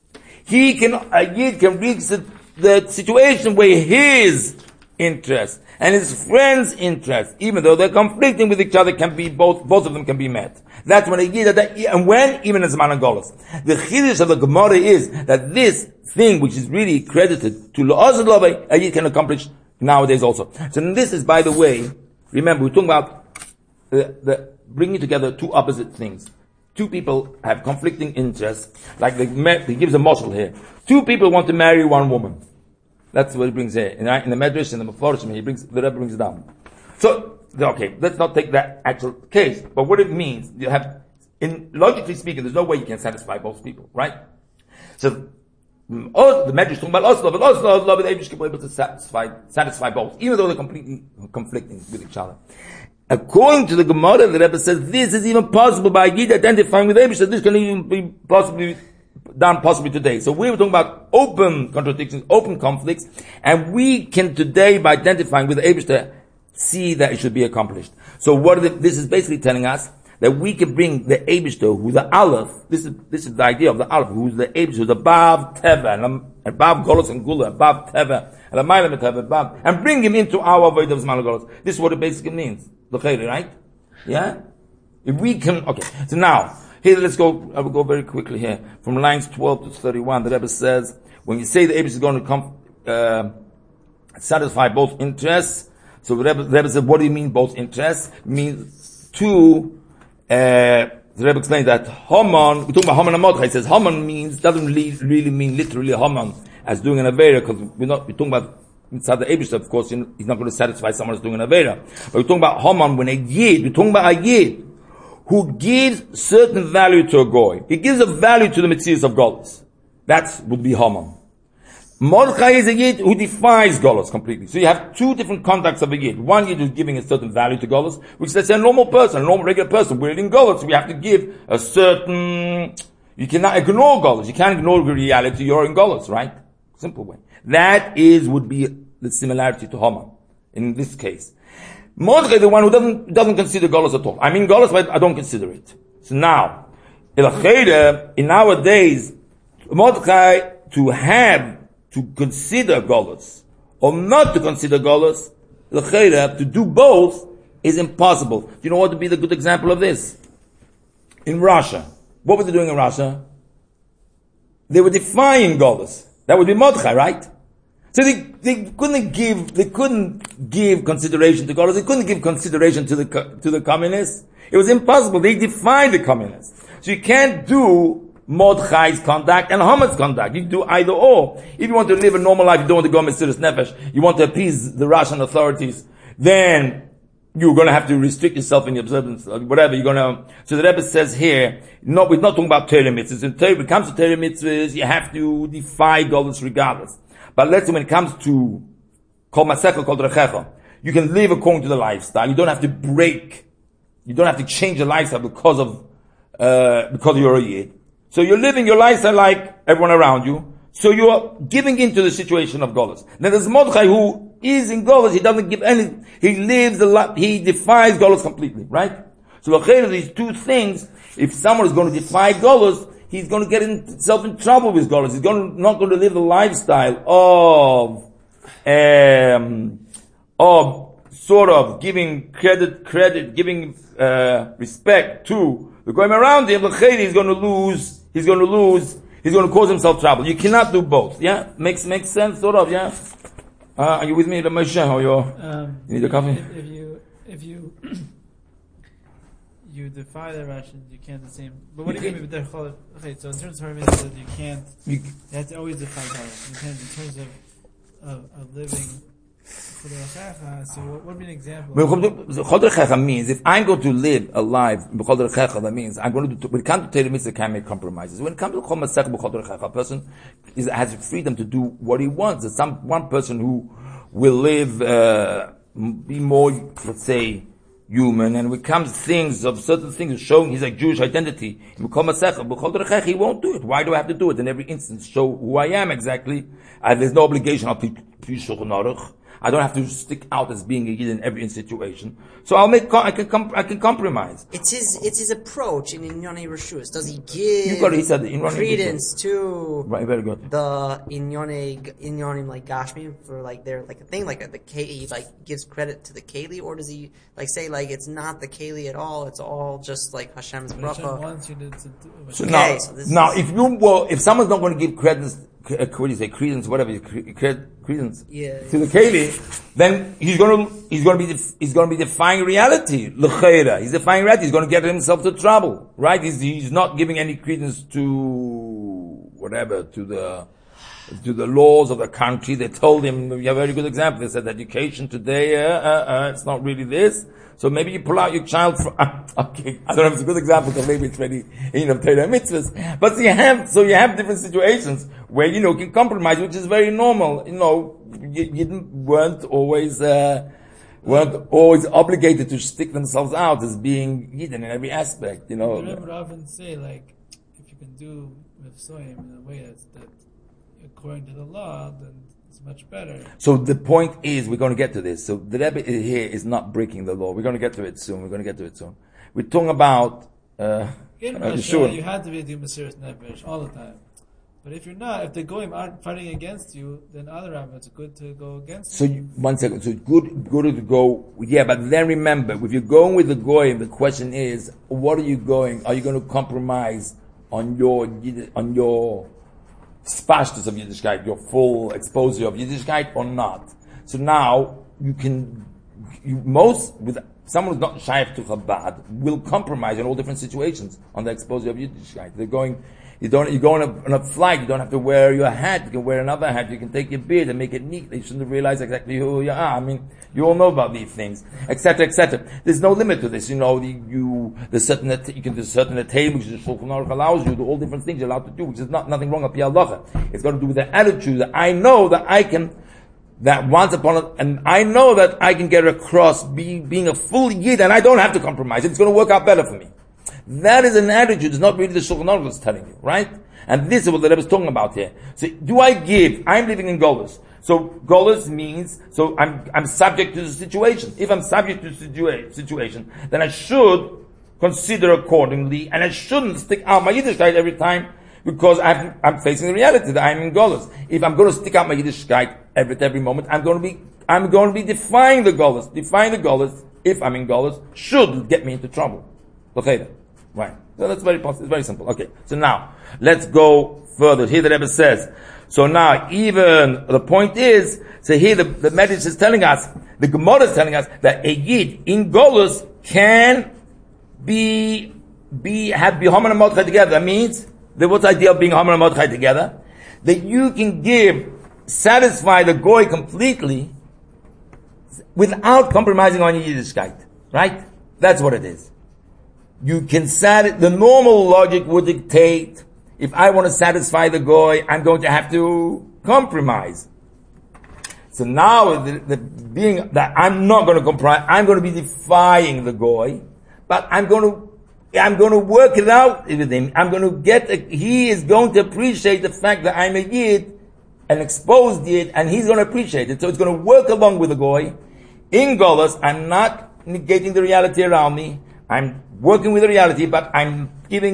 a Yid can reach the situation where his interest and his friend's interest, even though they're conflicting with each other, can be both of them can be met. That's when a Yid, and when, even in Zman HaGolus. The Chiddush of the Gemara is that this thing, which is really credited to La'azad Lovei, a Yid can accomplish nowadays also. So this is, by the way, remember, we're talking about the bringing together two opposite things. Two people have conflicting interests, like he gives a mashal here. Two people want to marry one woman. That's what he brings here. In the Medrash and the Meforshim, the Rebbe brings it down. So, okay, let's not take that actual case, but what it means, you have, logically speaking, there's no way you can satisfy both people, right? So, the Medrash talking about Oslo, but the Eibush can be able to satisfy both, even though they're completely conflicting with each other. According to the Gemara, the Rebbe says this is even possible by Yid identifying with Eibush, so this can even be done possibly today. So we were talking about open contradictions, open conflicts, and we can today, by identifying with the Eibush, see that it should be accomplished. So this is basically telling us that we can bring the Eibush, who's the Aleph, this is the idea of the Aleph, who's the Eibush, who's above Teva, and above Golos and Gula, above Teva, and Amayla Teva, above, and bring him into our Avodah of Zman HaGolus. This is what it basically means. Right? Yeah? If we can, okay. So now, here let's go, I will go very quickly here. From lines 12 to 31, the Rebbe says, when you say the Eibush is going to satisfy both interests, so the Rebbe said, what do you mean both interests? It means two, the Rebbe explained that Haman, we're talking about Haman and Mordechai, he says Haman doesn't really mean literally Haman as doing an Avera, because we're talking about inside the Eibush, of course, he's not going to satisfy someone who's doing an Avera. But we're talking about Haman we're talking about a Yid who gives certain value to a Goy. He gives a value to the Metzius of Golos. That would be Haman. Mordechai is a Yid who defies Golos completely. So you have two different contacts of a Yid. One Yid who's giving a certain value to Golos, which is a normal person, a normal regular person. We're in Golos, so we have to give a certain, you cannot ignore Golos. You can't ignore the reality, you're in Golos, right? Simple way. That would be the similarity to Haman in this case. Mordechai, the one who doesn't consider Golos at all. I mean Golos, but I don't consider it. So now, in nowadays, Mordechai to consider Golos or not to consider Golos, to do both is impossible. Do you know what would be the good example of this? In Russia. What were they doing in Russia? They were defying Golos. That would be Mordechai, right? So they couldn't give consideration to Golos. They couldn't give consideration to the communists. It was impossible. They defied the communists. So you can't do Mordechai's conduct and Haman's conduct. You can do either or. If you want to live a normal life, you don't want to go Mesiras Nefesh, you want to appease the Russian authorities, then you're going to have to restrict yourself in your observance, whatever you're going to. So the Rebbe says here, no, we're not talking about Torah mitzvahs. When it comes to Torah mitzvahs, you have to defy Golos regardless. But let's say when it comes to Kol Masecha, Kol Drechecha, you can live according to the lifestyle. You don't have to change your lifestyle because you're a Yid. So you're living your lifestyle like everyone around you. So you're giving into the situation of Golos. Then there's Mordechai who is in Golos. He doesn't give any, he lives the life, he defies Golos completely, right? So these two things, if someone is going to defy Golos, he's going to get himself in trouble with Golos. He's not going to live the lifestyle of sort of giving credit, giving respect to the goyim around him. He's going to cause himself trouble. You cannot do both. Yeah, makes sense, sort of. Yeah. Are you with me, Moshe? Or you need a coffee? If you you defy the Russians, you can't the same. But what do you mean with the Chol? Okay, so in terms of Torah, that you can't. You have to always defy Torah. You can't in terms of living. So what would be an example? Means if I'm going to live a life, that means I'm going to do. When it comes to Torah mitzvah, can't make compromises. When it comes to Chol Masech, a person has freedom to do what he wants. There's one person who will live, be more, let's say, human, and when it comes to things of certain things showing his like Jewish identity, he won't do it. Why do I have to do it in every instance? Show who I am exactly. There's no obligation. I don't have to stick out as being a Yid in every situation. So I can compromise. It's his approach in Inyone Rishus. Does he give credence to very good. the Inyonim like Gashmi for like their like a thing like the Keli like gives credit to the Keli, or does he like say like it's not the Keli at all? It's all just like Hashem's bracha. Hashem wants you to do it. So now, if someone's not going to give credence, credence, whatever, credence to the Keli, then he's going to be defying reality. L'cheira, he's defying reality. He's going to get himself to trouble, right? He's not giving any credence to whatever, to the laws of the country. They told him, you have a very good example. They said education today, it's not really this. So maybe you pull out your child from, okay, I don't know if it's a good example because maybe it's really, Torah mitzvahs. But you have different situations where, you can compromise, which is very normal. You weren't always obligated to stick themselves out as being Yidden in every aspect, The Rebbe would often say, like, if you can do with Soyim in a way that according to the law, then it's much better. So the point is, we're going to get to this. So the Rebbe here is not breaking the law. We're going to get to it soon. We're talking about, in Russia, you had to be doing Mesiras Nefesh all the time. But if you're not, if the Goyim aren't fighting against you, then other rabbis, it's good to go against you. One second. So good to go. Yeah, but then remember, if you're going with the Goyim, the question is, what are you going? Are you going to compromise on your spashtus of Yiddishkeit, your full exposure of Yiddishkeit, or not? So now with someone who's not shaykh to Chabad will compromise in all different situations on the exposure of Yiddishkeit. You go on a flight, you don't have to wear your hat, you can wear another hat, you can take your beard and make it neat. They shouldn't realize exactly who you are. I mean, you all know about these things, etc., etc. There's no limit to this, there's certain, you can do certain attainments, which the Shulchan Aruch allows you to all different things you're allowed to do, which is nothing wrong with Pi Halacha. It's got to do with the attitude that I know that I can, that once upon a, and I know that I can get across being a full Yid and I don't have to compromise. It's going to work out better for me. That is an attitude. It's not really the Shulchan Aruch is telling you, right? And this is what the Rebbe is talking about here. So, do I give? I'm living in Golus. So, Golus means, so I'm subject to the situation. If I'm subject to the situation, then I should consider accordingly, and I shouldn't stick out my Yiddishkeit every time, because I'm facing the reality that I'm in Golus. If I'm going to stick out my Yiddishkeit every moment, I'm going to be defying the Golus. Defying the Golus, if I'm in Golus, should get me into trouble. Okay. Right. So that's very possible. It's very simple. Okay. So now, let's go further. Here the Rebbe says, so now, even, the point is, so here the Medrash is telling us, the Gemara is telling us, that a Yid in Golus can have Haman and Mordechai together. That means, what's the idea of being Haman and Mordechai together? That you can satisfy the Goy completely, without compromising on your Yiddishkeit. Right? That's what it is. You can the normal logic would dictate, if I want to satisfy the Goy, I'm going to have to compromise. So now, being that I'm not going to compromise, I'm going to be defying the Goy, but I'm going to work it out with him. He is going to appreciate the fact that I'm a Yid, an exposed Yid, and he's going to appreciate it. So it's going to work along with the Goy. In Golus, I'm not negating the reality around me. I'm working with the reality, but I'm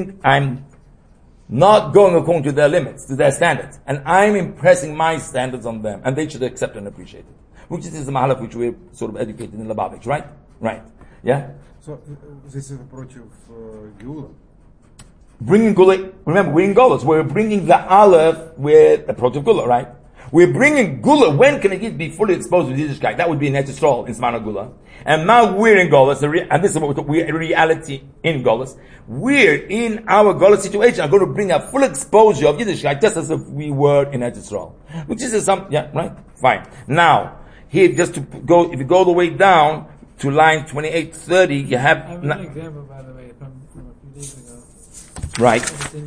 not going according to their limits, to their standards. And I'm impressing my standards on them, and they should accept and appreciate it. Which is the mahalach which we're sort of educated in Lubavitch, right? Right. Yeah? So, this is the approach of Geula. Bringing Gula, remember, we're in Golus, we're bringing the Aleph with the approach of Gula, right? We're bringing Gula. When can it be fully exposed with Yiddishkeit? That would be in Eretz Yisrael, in Zman Gula. And now we're in Golas, and this is what we're reality in Golas. We're in our Golas situation. I'm going to bring a full exposure of Yiddishkeit just as if we were in Eretz Yisrael. Which is right? Fine. Now, here, just to go, if you go all the way down to line 2830, you have... I have an example, by the way, from a few days ago. Right.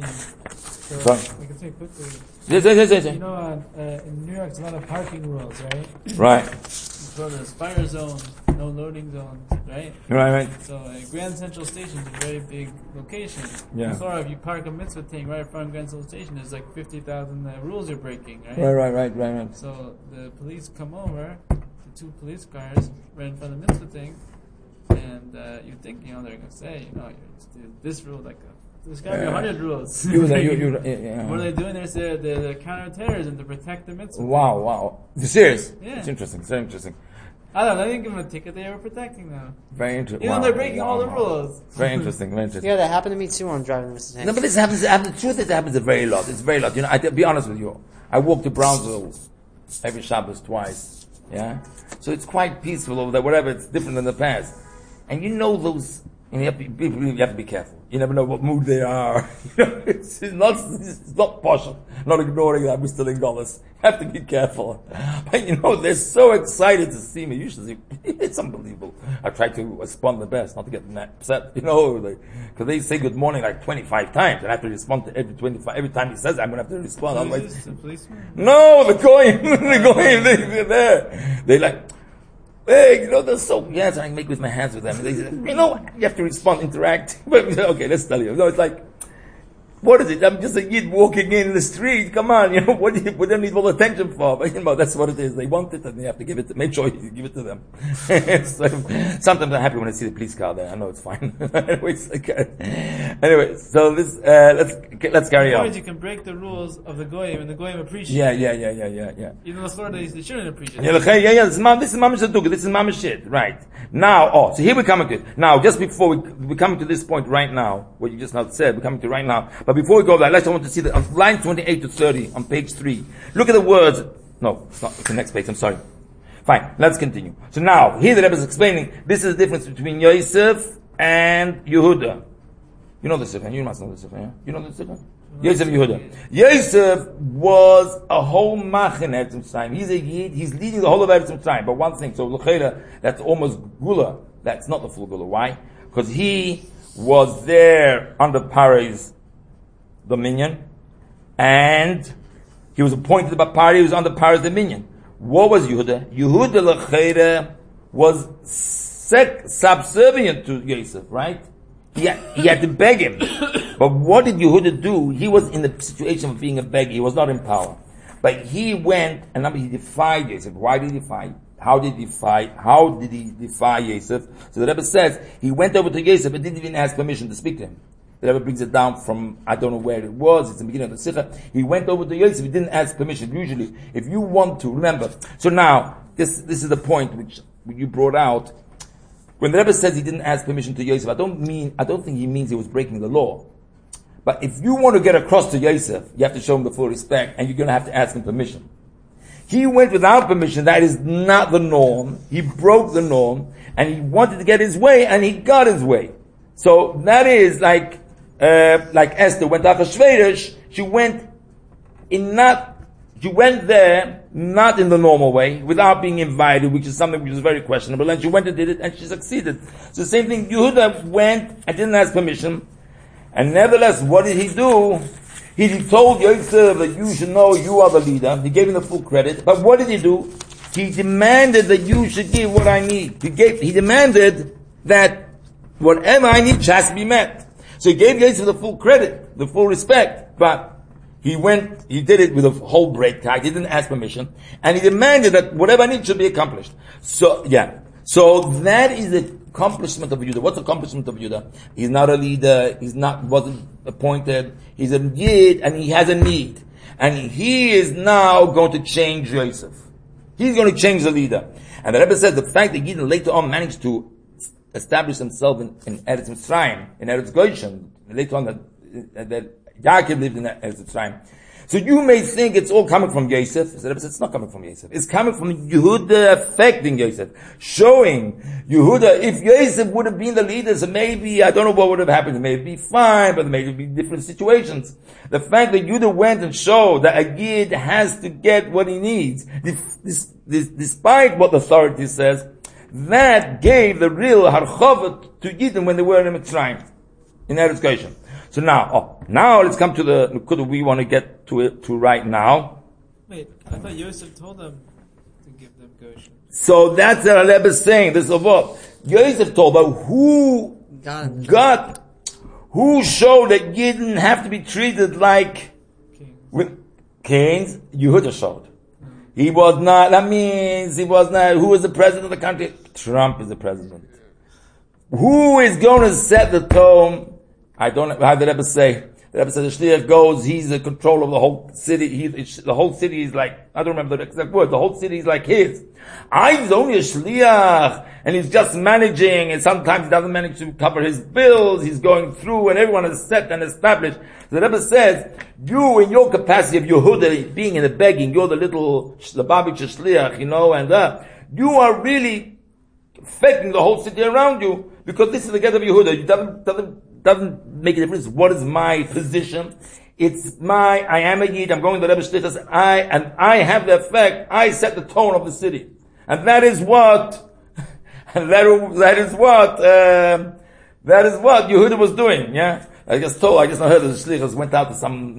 So, I can say quickly. Yes. You know, in New York, there's a lot of parking rules, right? Right. So there's fire zone, no loading zones, right? Right. So Grand Central Station is a very big location. Yeah. So if you park a mitzvah thing right in front of Grand Central Station, there's like 50,000 rules you're breaking, right? Right. So the police come over, the two police cars right in front of the mitzvah thing, and you think, they're going to say, this rule, there's got to be 100 rules. What are they doing? They're counter-terrorism to protect the mitzvah. Wow. You're serious? Yeah. It's interesting. It's very interesting. I don't know. They didn't give them a ticket. They were protecting them. Very interesting. Even though they're breaking all the rules. Very interesting. Yeah, that happened to me too when driving Mrs. Hanks. No, but this happens. The truth is, it happens a very lot. It's very lot. I'll be honest with you. I walk to Brownsville every Shabbos twice. Yeah? So it's quite peaceful over there. Whatever, it's different than the past. And those... And you have to be careful. You never know what mood they are. It's not partial. Not ignoring that we're still in Golas. You have to be careful. But they're so excited to see me. Usually, it's unbelievable. I try to respond the best, not to get them upset. Because they say good morning like 25 times, and I have to respond to every time he says it, I'm going to have to respond. So is this the policeman? No, the Goyim. They're there. They like. Hey, they're so, yes, I make with my hands with them. They say, you have to respond, interact. But, okay, let's tell you. It's like, what is it? I'm just a Yid walking in the street. Come on, what do they need all attention for? But, that's what it is. They want it and you have to give it, make sure you give it to them. So, sometimes I'm happy when I see the police car there. I know it's fine. Anyway, so this, let's carry on. You can break the rules of the Goyim and the Goyim appreciate Yeah. Even though Florida, they shouldn't appreciate it. Yeah. This is Mamash Zaduk. This is Mamash shit. Right. Now, so here we're coming to it. Now, just before we're coming to this point right now, what you just now said, we're coming to right now. But before we go there, I want to see that on line 28 to 30 on page 3. Look at the words. No, it's not. It's the next page. I'm sorry. Fine. Let's continue. So now, here the Rebbe is explaining, this is the difference between Yosef and Yehuda. You know the Sifra. You must know the Sifra, yeah? You know the Sifra? Yosef and Yehuda. Yosef was a whole mach in Eretz Mitzrayim. He's a Yid. He's leading the whole of Eretz Mitzrayim. But one thing, so L'chera, that's almost Gula. That's not the full Gula. Why? Because he was there under Paro's dominion, and he was appointed by Paro. He was under Paro's dominion. What was Yehuda? Yehuda L'chera was subservient to Yosef, right? He had to beg him. But what did Yehuda do? He was in the situation of being a beggar. He was not in power. But he went, and he defied Yosef. Why did he defy? How did he defy Yosef? So the Rebbe says, he went over to Yosef and didn't even ask permission to speak to him. The Rebbe brings it down from, I don't know where it was, it's the beginning of the Sikha. He went over to Yosef, he didn't ask permission. Usually, if you want to, remember. So now, this is the point which you brought out. When the Rebbe says he didn't ask permission to Yosef, I don't think he means he was breaking the law. But if you want to get across to Yosef, you have to show him the full respect, and you're going to have to ask him permission. He went without permission. That is not the norm. He broke the norm, and he wanted to get his way, and he got his way. So that is like Esther went to Achashverosh. She went there not in the normal way, without being invited, which is something which is very questionable, and she went and did it, and she succeeded. So the same thing, Yehuda went and didn't ask permission, and nevertheless, what did he do? He told Yosef that you should know you are the leader. He gave him the full credit. But what did he do? He demanded that you should give what I need. He demanded that whatever I need has to be met. So he gave Yosef the full credit, the full respect, but he did it with a whole break tag. He didn't ask permission, and he demanded that whatever I need should be accomplished. So that is the accomplishment of Yehuda. What's the accomplishment of Yehuda? He's not a leader. Wasn't appointed. He's a Yid, and he has a need, and he is now going to change Yosef. He's going to change the leader. And the Rebbe says the fact that Yid later on managed to establish himself in Eretz Mitzrayim, in Eretz Goshen, later on that Yaakov lived in Eretz Mitzrayim. So you may think it's all coming from Yosef. The Rebbe says it's not coming from Yosef. It's coming from Yehuda affecting Yosef. Showing Yehuda, if Yosef would have been the leader, so maybe, I don't know what would have happened. It may be fine, but maybe be different situations. The fact that Yehuda went and showed that a Yid has to get what he needs, despite what the authority says, that gave the real harchavat to Yidden when they were in Mitzrayim, in Eretz Goshen. So now let's come to the Nukudah we want to get to right now. Wait, I thought Yosef told them to give them Goshen. So that's what Rebbe is saying. This is what Yosef told them. Who showed that you didn't have to be treated like kings? Yehuda showed. He was not. That means he was not. Who is the president of the country? Trump is the president. Who is going to set the tone? I don't know how the Rebbe say. The Rebbe says the shliach goes, he's in control of the whole city. The whole city is like, I don't remember the exact word, the whole city is like his. He's only a shliach, and he's just managing, and sometimes he doesn't manage to cover his bills, he's going through, and everyone is set and established. The Rebbe says, you in your capacity of Yehuda, being in the begging, you're the little Lubavitcher shliach, and you are really affecting the whole city around you, because this is the get of Yehuda. It doesn't make a difference. What is my position? I am a Yid, I'm going to the Rebbe Shlichus, I have the effect, I set the tone of the city. And that is what Yehuda was doing, yeah? I just heard that the Shlichus went out to some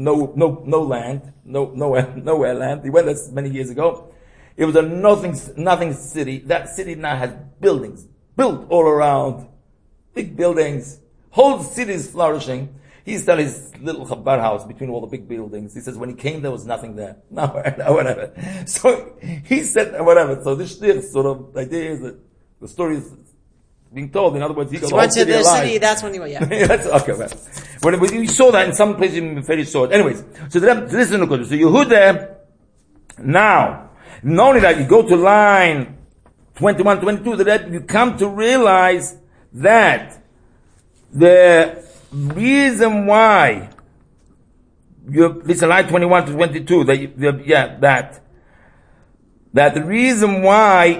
nowhere land. He went there many years ago. It was a nothing city. That city now has buildings, built all around. Big buildings. Whole city is flourishing. He's got his little Chabad house between all the big buildings. He says when he came there was nothing there. No, whatever. So he said whatever. So this sort of idea is that the story is being told. In other words, he got the whole city alive. City, that's when he went, yeah. Okay, well. When we saw that in some places, in Fetish saw it. Anyways, so this is the Nukudah. So Yehuda, now, not only that, you go to line 21, 22, that you come to realize that the reason why this is line 21 to 22, that the reason why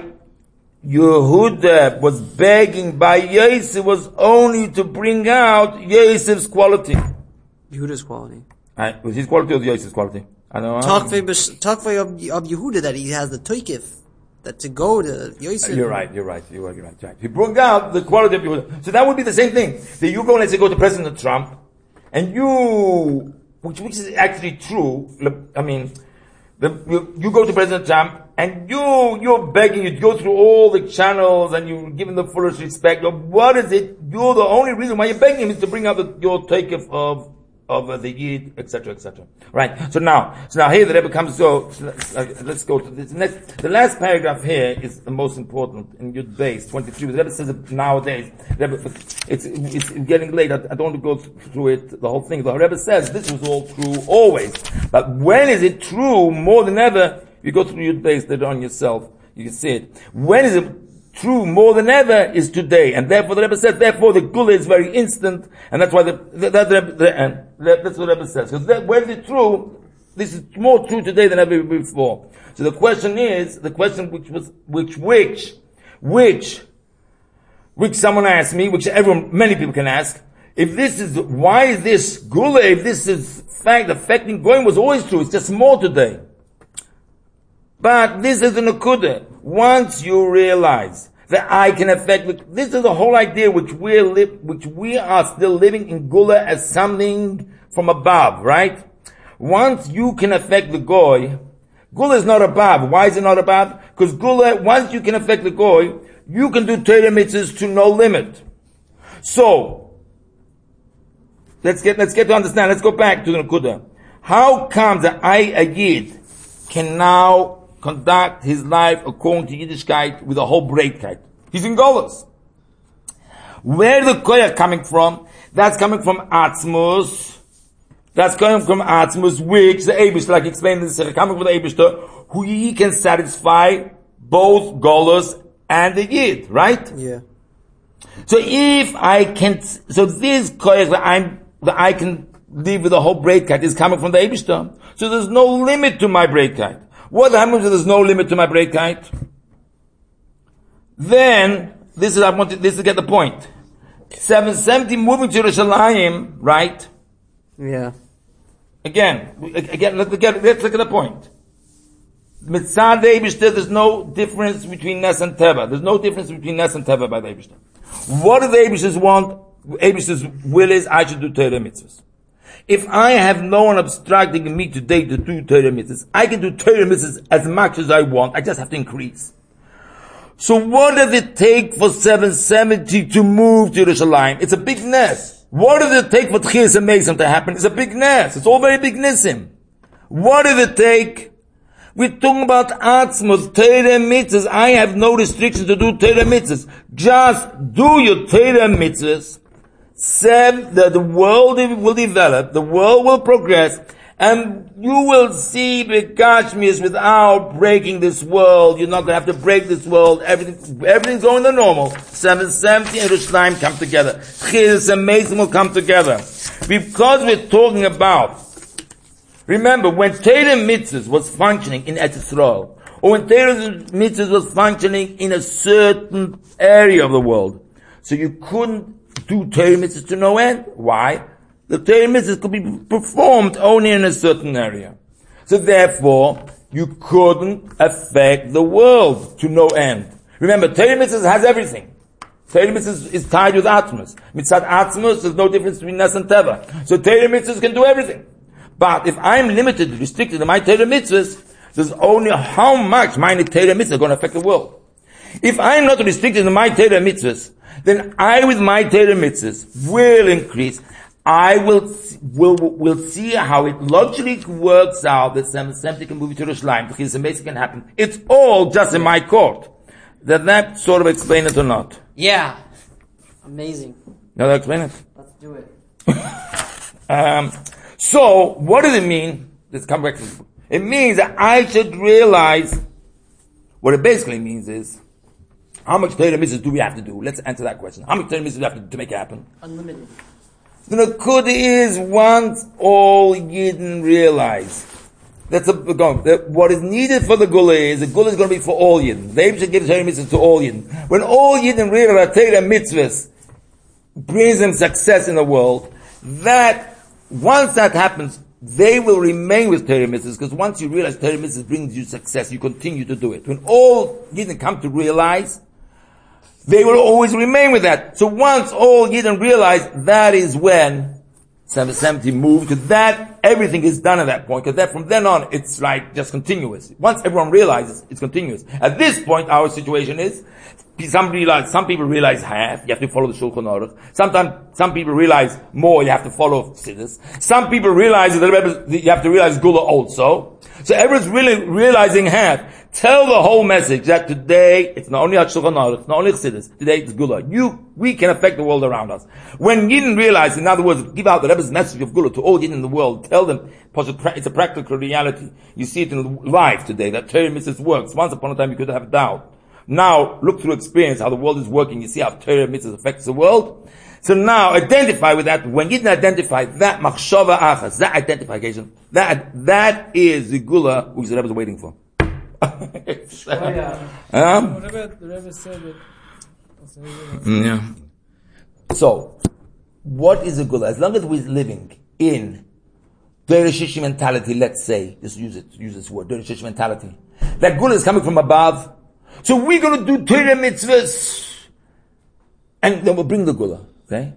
Yehuda was begging by Yosef was only to bring out Yosef's quality. Yehuda's quality. Was his quality or Yosef's quality? I don't know. Takvei of Yehuda that he has the toikif. That to go to Yosef. You're right. He brought out the quality of Yehuda. So that would be the same thing. That you go, let's say, go to President Trump, and you, which is actually true. I mean, you go to President Trump, and you're begging, you go through all the channels, and you give him the fullest respect. What is it? You're the only reason why you're begging him is to bring out your takeoff of the Yid, etc., etc. Right? So now here the Rebbe comes to, let's go to this next, the last paragraph here is the most important in Yud Beis 23. The Rebbe says it nowadays, it's getting late, I don't want to go through it, the whole thing. The Rebbe says this was all true always. But when is it true more than ever? You go through Yud Beis, later on yourself, you can see it. When is it true more than ever is today, and therefore the Rebbe said, therefore the Gula is very instant, and that's why that's what the Rebbe says. Because when is it true? This is more true today than ever before. So the question which someone asked me, many people can ask, why is this Gula, if this is fact affecting Goyim was always true, it's just more today. But this is the Nukudah. Once you realize that I can affect, this is the whole idea which we are still living in Gula as something from above, right? Once you can affect the Goy, Gula is not above. Why is it not above? Because Gula, once you can affect the Goy, you can do Torah mitzvahs to no limit. So, let's get to understand, let's go back to the Nukudah. How comes that a Yid can now conduct his life according to Yiddishkeit with a whole breitkeit? He's in Golos. Where the koyach coming from? That's coming from Atzmus. That's coming from Atzmus, which the Eibush, like explained in the coming from the Eibush, who he can satisfy both Golos and the Yid, right? Yeah. So if I can, so this koyach that I can the whole breakheit is coming from the Eibishter. So there's no limit to my breakheit. What happens if there's no limit to my breakheit? Then, this is to get the point. 770 moving to Yerushalayim, right? Yeah. Again, let's look at the point. Mitzad the Eibishter, there's no difference between Nes and Teva. There's no difference between Nes and Teva by the Eibishter. What do the Eibishter's want? Eibishter's will is I should do Torah mitzvahs. If I have no one obstructing me today to do Torah mitzvahs, I can do Torah mitzvahs as much as I want. I just have to increase. So what does it take for 770 to move to Yerushalayim? It's a big nes. What does it take for Tchias and Mesim to happen? It's a big nes. It's all very big nisim. What does it take? We're talking about Atzmos, Torah mitzvahs. I have no restrictions to do Torah mitzvahs. Just do your Torah mitzvahs. The world will develop, the world will progress, and you will see Bekashmias without breaking this world. You're not going to have to break this world. Everything's going to normal. 770 and Yerushalayim come together. Chizis and Mesim will come together. Because we're talking about, remember, when Torah mitzvahs was functioning in Eretz Yisrael, or when Torah mitzvahs was functioning in a certain area of the world, so you couldn't do Torah mitzvahs to no end. Why? The Torah mitzvahs could be performed only in a certain area. So therefore, you couldn't affect the world to no end. Remember, Torah mitzvahs has everything. Torah mitzvahs is tied with Atzmos. Mitzvah Atzmos, there's no difference between Nes and Teva. So Torah mitzvahs can do everything. But if I'm limited, restricted to my Torah mitzvahs, there's only how much my Torah mitzvahs are going to affect the world. If I'm not restricted to my Torah mitzvahs, then I, with my Torah mitzvahs, will increase. I will see how it logically works out that 770 can move to Yerushalayim. The Chizis can happen. It's all just in my court. Does that sort of explain it or not? Yeah. Amazing. Now that explain it? Let's do it. So, what does it mean? Let's come back to this. It means that I should realize, what it basically means is, how much Torah mitzvahs do we have to do? Let's answer that question. How much Torah mitzvahs do we have to do to make it happen? Unlimited. The Nakuda is once all Yidden realize. What is needed for the Gula is going to be for all Yidden. They should give Torah mitzvahs to all Yidden. When all Yidden realize that Torah mitzvahs brings them success in the world, that, once that happens, they will remain with Torah mitzvahs, because once you realize Torah mitzvahs brings you success, you continue to do it. When all Yidden come to realize, they will always remain with that. So once all Yidden realize, that is when 770 moved, because that, everything is done at that point, because that from then on, it's like just continuous. Once everyone realizes, it's continuous. At this point, our situation is, some people realize half, you have to follow the Shulchan Aruch. Sometimes, some people realize more, you have to follow Siddur. Some people realize that you have to realize Gula also. So everyone's really realizing half. Tell the whole message that today, it's not only Shulchan Aruch, not only Chassidus, today it's Gula. We can affect the world around us. When Yidden realize, in other words, give out the Rebbe's message of Gula to all Yidden in the world, tell them, it's a practical reality. You see it in life today, that Torah mitzvahs works. Once upon a time you could have doubt. Now, look through experience how the world is working, you see how Torah mitzvahs affects the world. So now, identify with that. When you identify that machshava achas, that identification, that is the Gula which the Rebbe is waiting for. The Rebbe said it. Yeah. So, what is a Gula? As long as we're living in Torah Shishi mentality, let's say, just use this word, Torah Shishi mentality. That Gula is coming from above. So we're going to do Torah mitzvahs, and then we'll bring the Gula. Okay?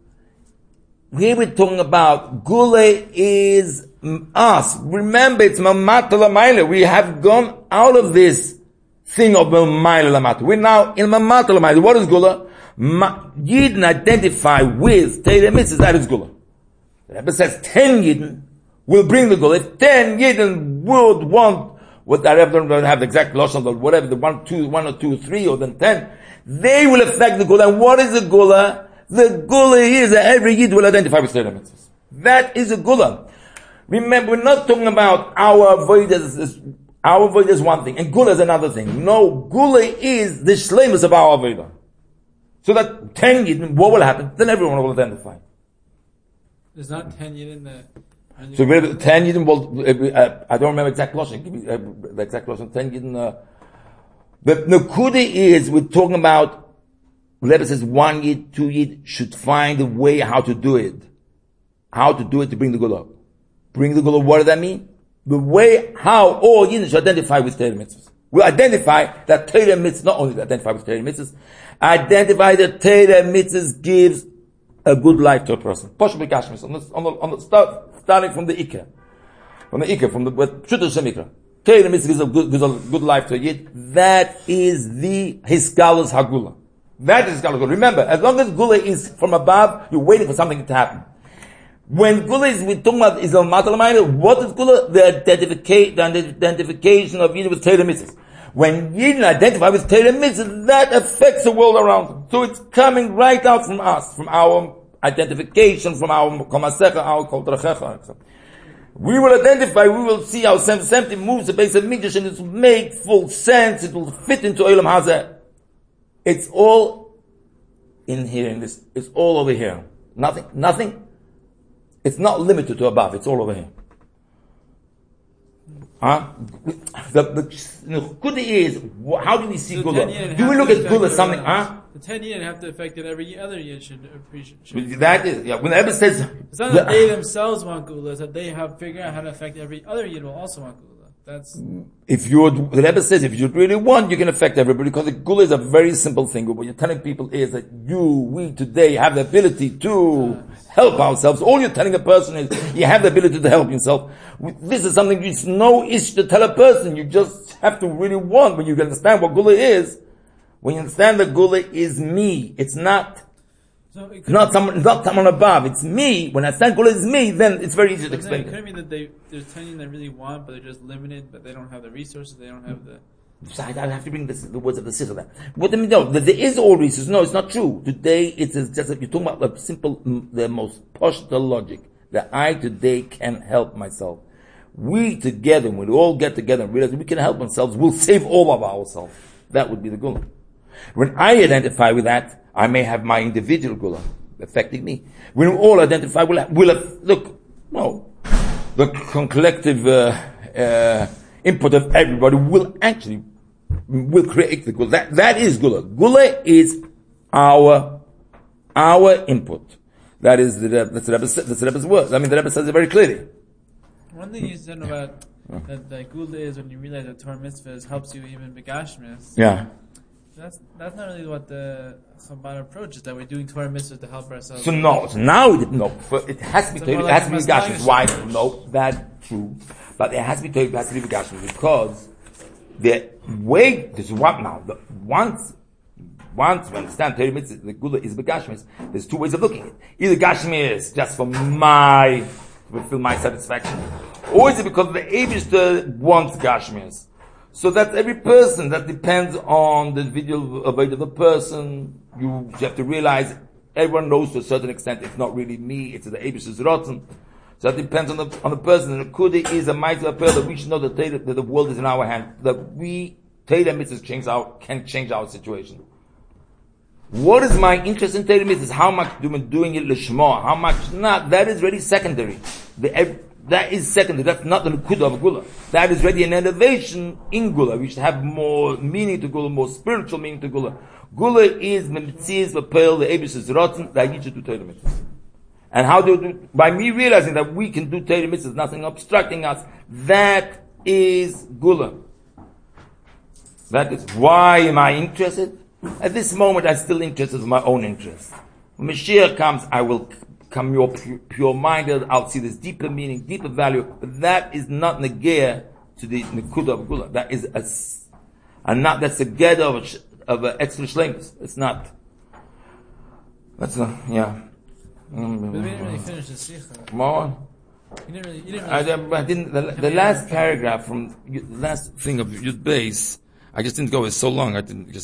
Here we're talking about Gula is us. Remember, it's Mamat Lamaila. We have gone out of this thing of Mamat Lamat. We're now in Mamat Lamaila. What is Gula? Yidden identify with Torah mitzvahs. That is Gula. The Rebbe says 10 Yidden will bring the Gula. If 10 Yidden would want what the Rebbe don't have the exact lashon, or whatever, the 1 or 2, 3, or then 10, they will affect the Gula. And what is the Gula? The Gula is that every Yid will identify with Torah mitzvahs. That is a Gula. Remember, we're not talking about our avodas. Our avodah is one thing, and Gula is another thing. No, Gula is the shleimus of our avodah. So that 10 Yidden, what will happen? Then everyone will identify. There's not 10 yid in the... So 10 yidin, well, I don't remember exact lotion. Give me the exact lotion. 10 yidin. The Nakuda is, we're talking about, the Rebbe says 1 yid, 2 yid should find a way how to do it. How to do it to bring the Gula. Bring the Gula, what does that mean? The way how all yidin should identify with Torah mitzvahs. We identify that Torah mitzvahs, not only identify with Torah mitzvahs, identify that Torah mitzvahs gives a good life to a person. Possibly Gashmis, starting from the Ikra. From the Pshuta Shem Ikra. Torah mitzvah gives a good life to a Yid. That is the Hiskalus Hagula. That is Hiskalus Hagula. Remember, as long as Gula is from above, you're waiting for something to happen. When Gula is, we're talking about is al what is Gula? The identification of Yid with Torah mitzvahs. When Yidden identify with Torah mitzvahs, that affects the world around them. So it's coming right out from us, from our identification, from our Komasecha, our Kol Drachecha. We will identify, we will see how something moves the base of Mikdash, and it will make full sense, it will fit into Olam Hazeh. It's all in here, in this, it's all over here. Nothing. It's not limited to above, it's all over here. The good is, how do we see Gula? Do we look at Gula as something, The 10 years have to affect that every other year should appreciate. That is, yeah. When the Rebbe says, it's not that they themselves want Gula, it's that they have figured out how to affect every other year will also want Gula. That's the Rebbe says, if you really want, you can affect everybody, because the Gula is a very simple thing. What you're telling people is that we today have the ability to help ourselves. All you're telling a person is, you have the ability to help yourself. This is something, it's no issue to tell a person. You just have to really want, when you understand what Gula is. When you understand that Gula is me, it's not someone above, it's me. When I understand Gula is me, then it's very easy to explain. It could mean that there's 10 that really want, but they're just limited, but they don't have the resources, they don't have the... So I have to bring the words of the Siddur there. What do you mean? No, there is all reasons. No, it's not true. Today, it's just that you're talking about the simple, the most poshta logic, that I today can help myself. We together, when we all get together and realize that we can help ourselves, we'll save all of ourselves. That would be the Gula. When I identify with that, I may have my individual Gula affecting me. When we all identify, we'll have, the collective input of everybody will create the Gula. That is Gula. Gula is our input. That is that's the Rebbe's words. I mean, the Rebbe says it very clearly. One thing you said about that Gula is when you realize that Torah mitzvahs helps you even begashmis. Yeah. That's not really what the Chabad approach is, that we're doing Torah mitzvahs to help ourselves. So it has to be Torah, it has to be begashmis. Why? No, that's true. But it has to be Torah, it has to be begashmis, because the way, this is what now, once we understand Torah mitzvah, the Gula is begashmis, there's two ways of looking at it. Either gashmis just for to fulfill my satisfaction, or is it because the Eibishter wants gashmis? So that every person, that depends on the individual avoid of the person. You have to realize everyone knows to a certain extent it's not really me, it's the Eibishter's rotten. So that depends on the person. And the Kudi is a mitzvah that we should know that the world is in our hand. That we, Torah mitzvahs can change our situation. What is my interest in Torah mitzvahs? How much do we doing it l'shma? How much not? That is really secondary. That is secondary. That's not the Nukuda of Gula. That is really an elevation in Gula. We should have more meaning to Gula, more spiritual meaning to Gula. Gula is Memtziz, Vapel, the Eibus is rotten, that I need to do Torah mitzvahs. And how do we do? By me realizing that we can do Torah mitzvahs, nothing obstructing us, that is Gula. That is, why am I interested? At this moment, I'm still interested in my own interest. When Mashiach comes, I will come more pure-minded, I'll see this deeper meaning, deeper value, but that is not negir to the Nekuda of Gula. That is that's a ged of an extra shlemus. It's not. That's not, yeah. But we didn't really finish the Sikha. More? You didn't really I didn't, the last paragraph from the last thing of Yud Beis, I just didn't go, it's so long, I didn't just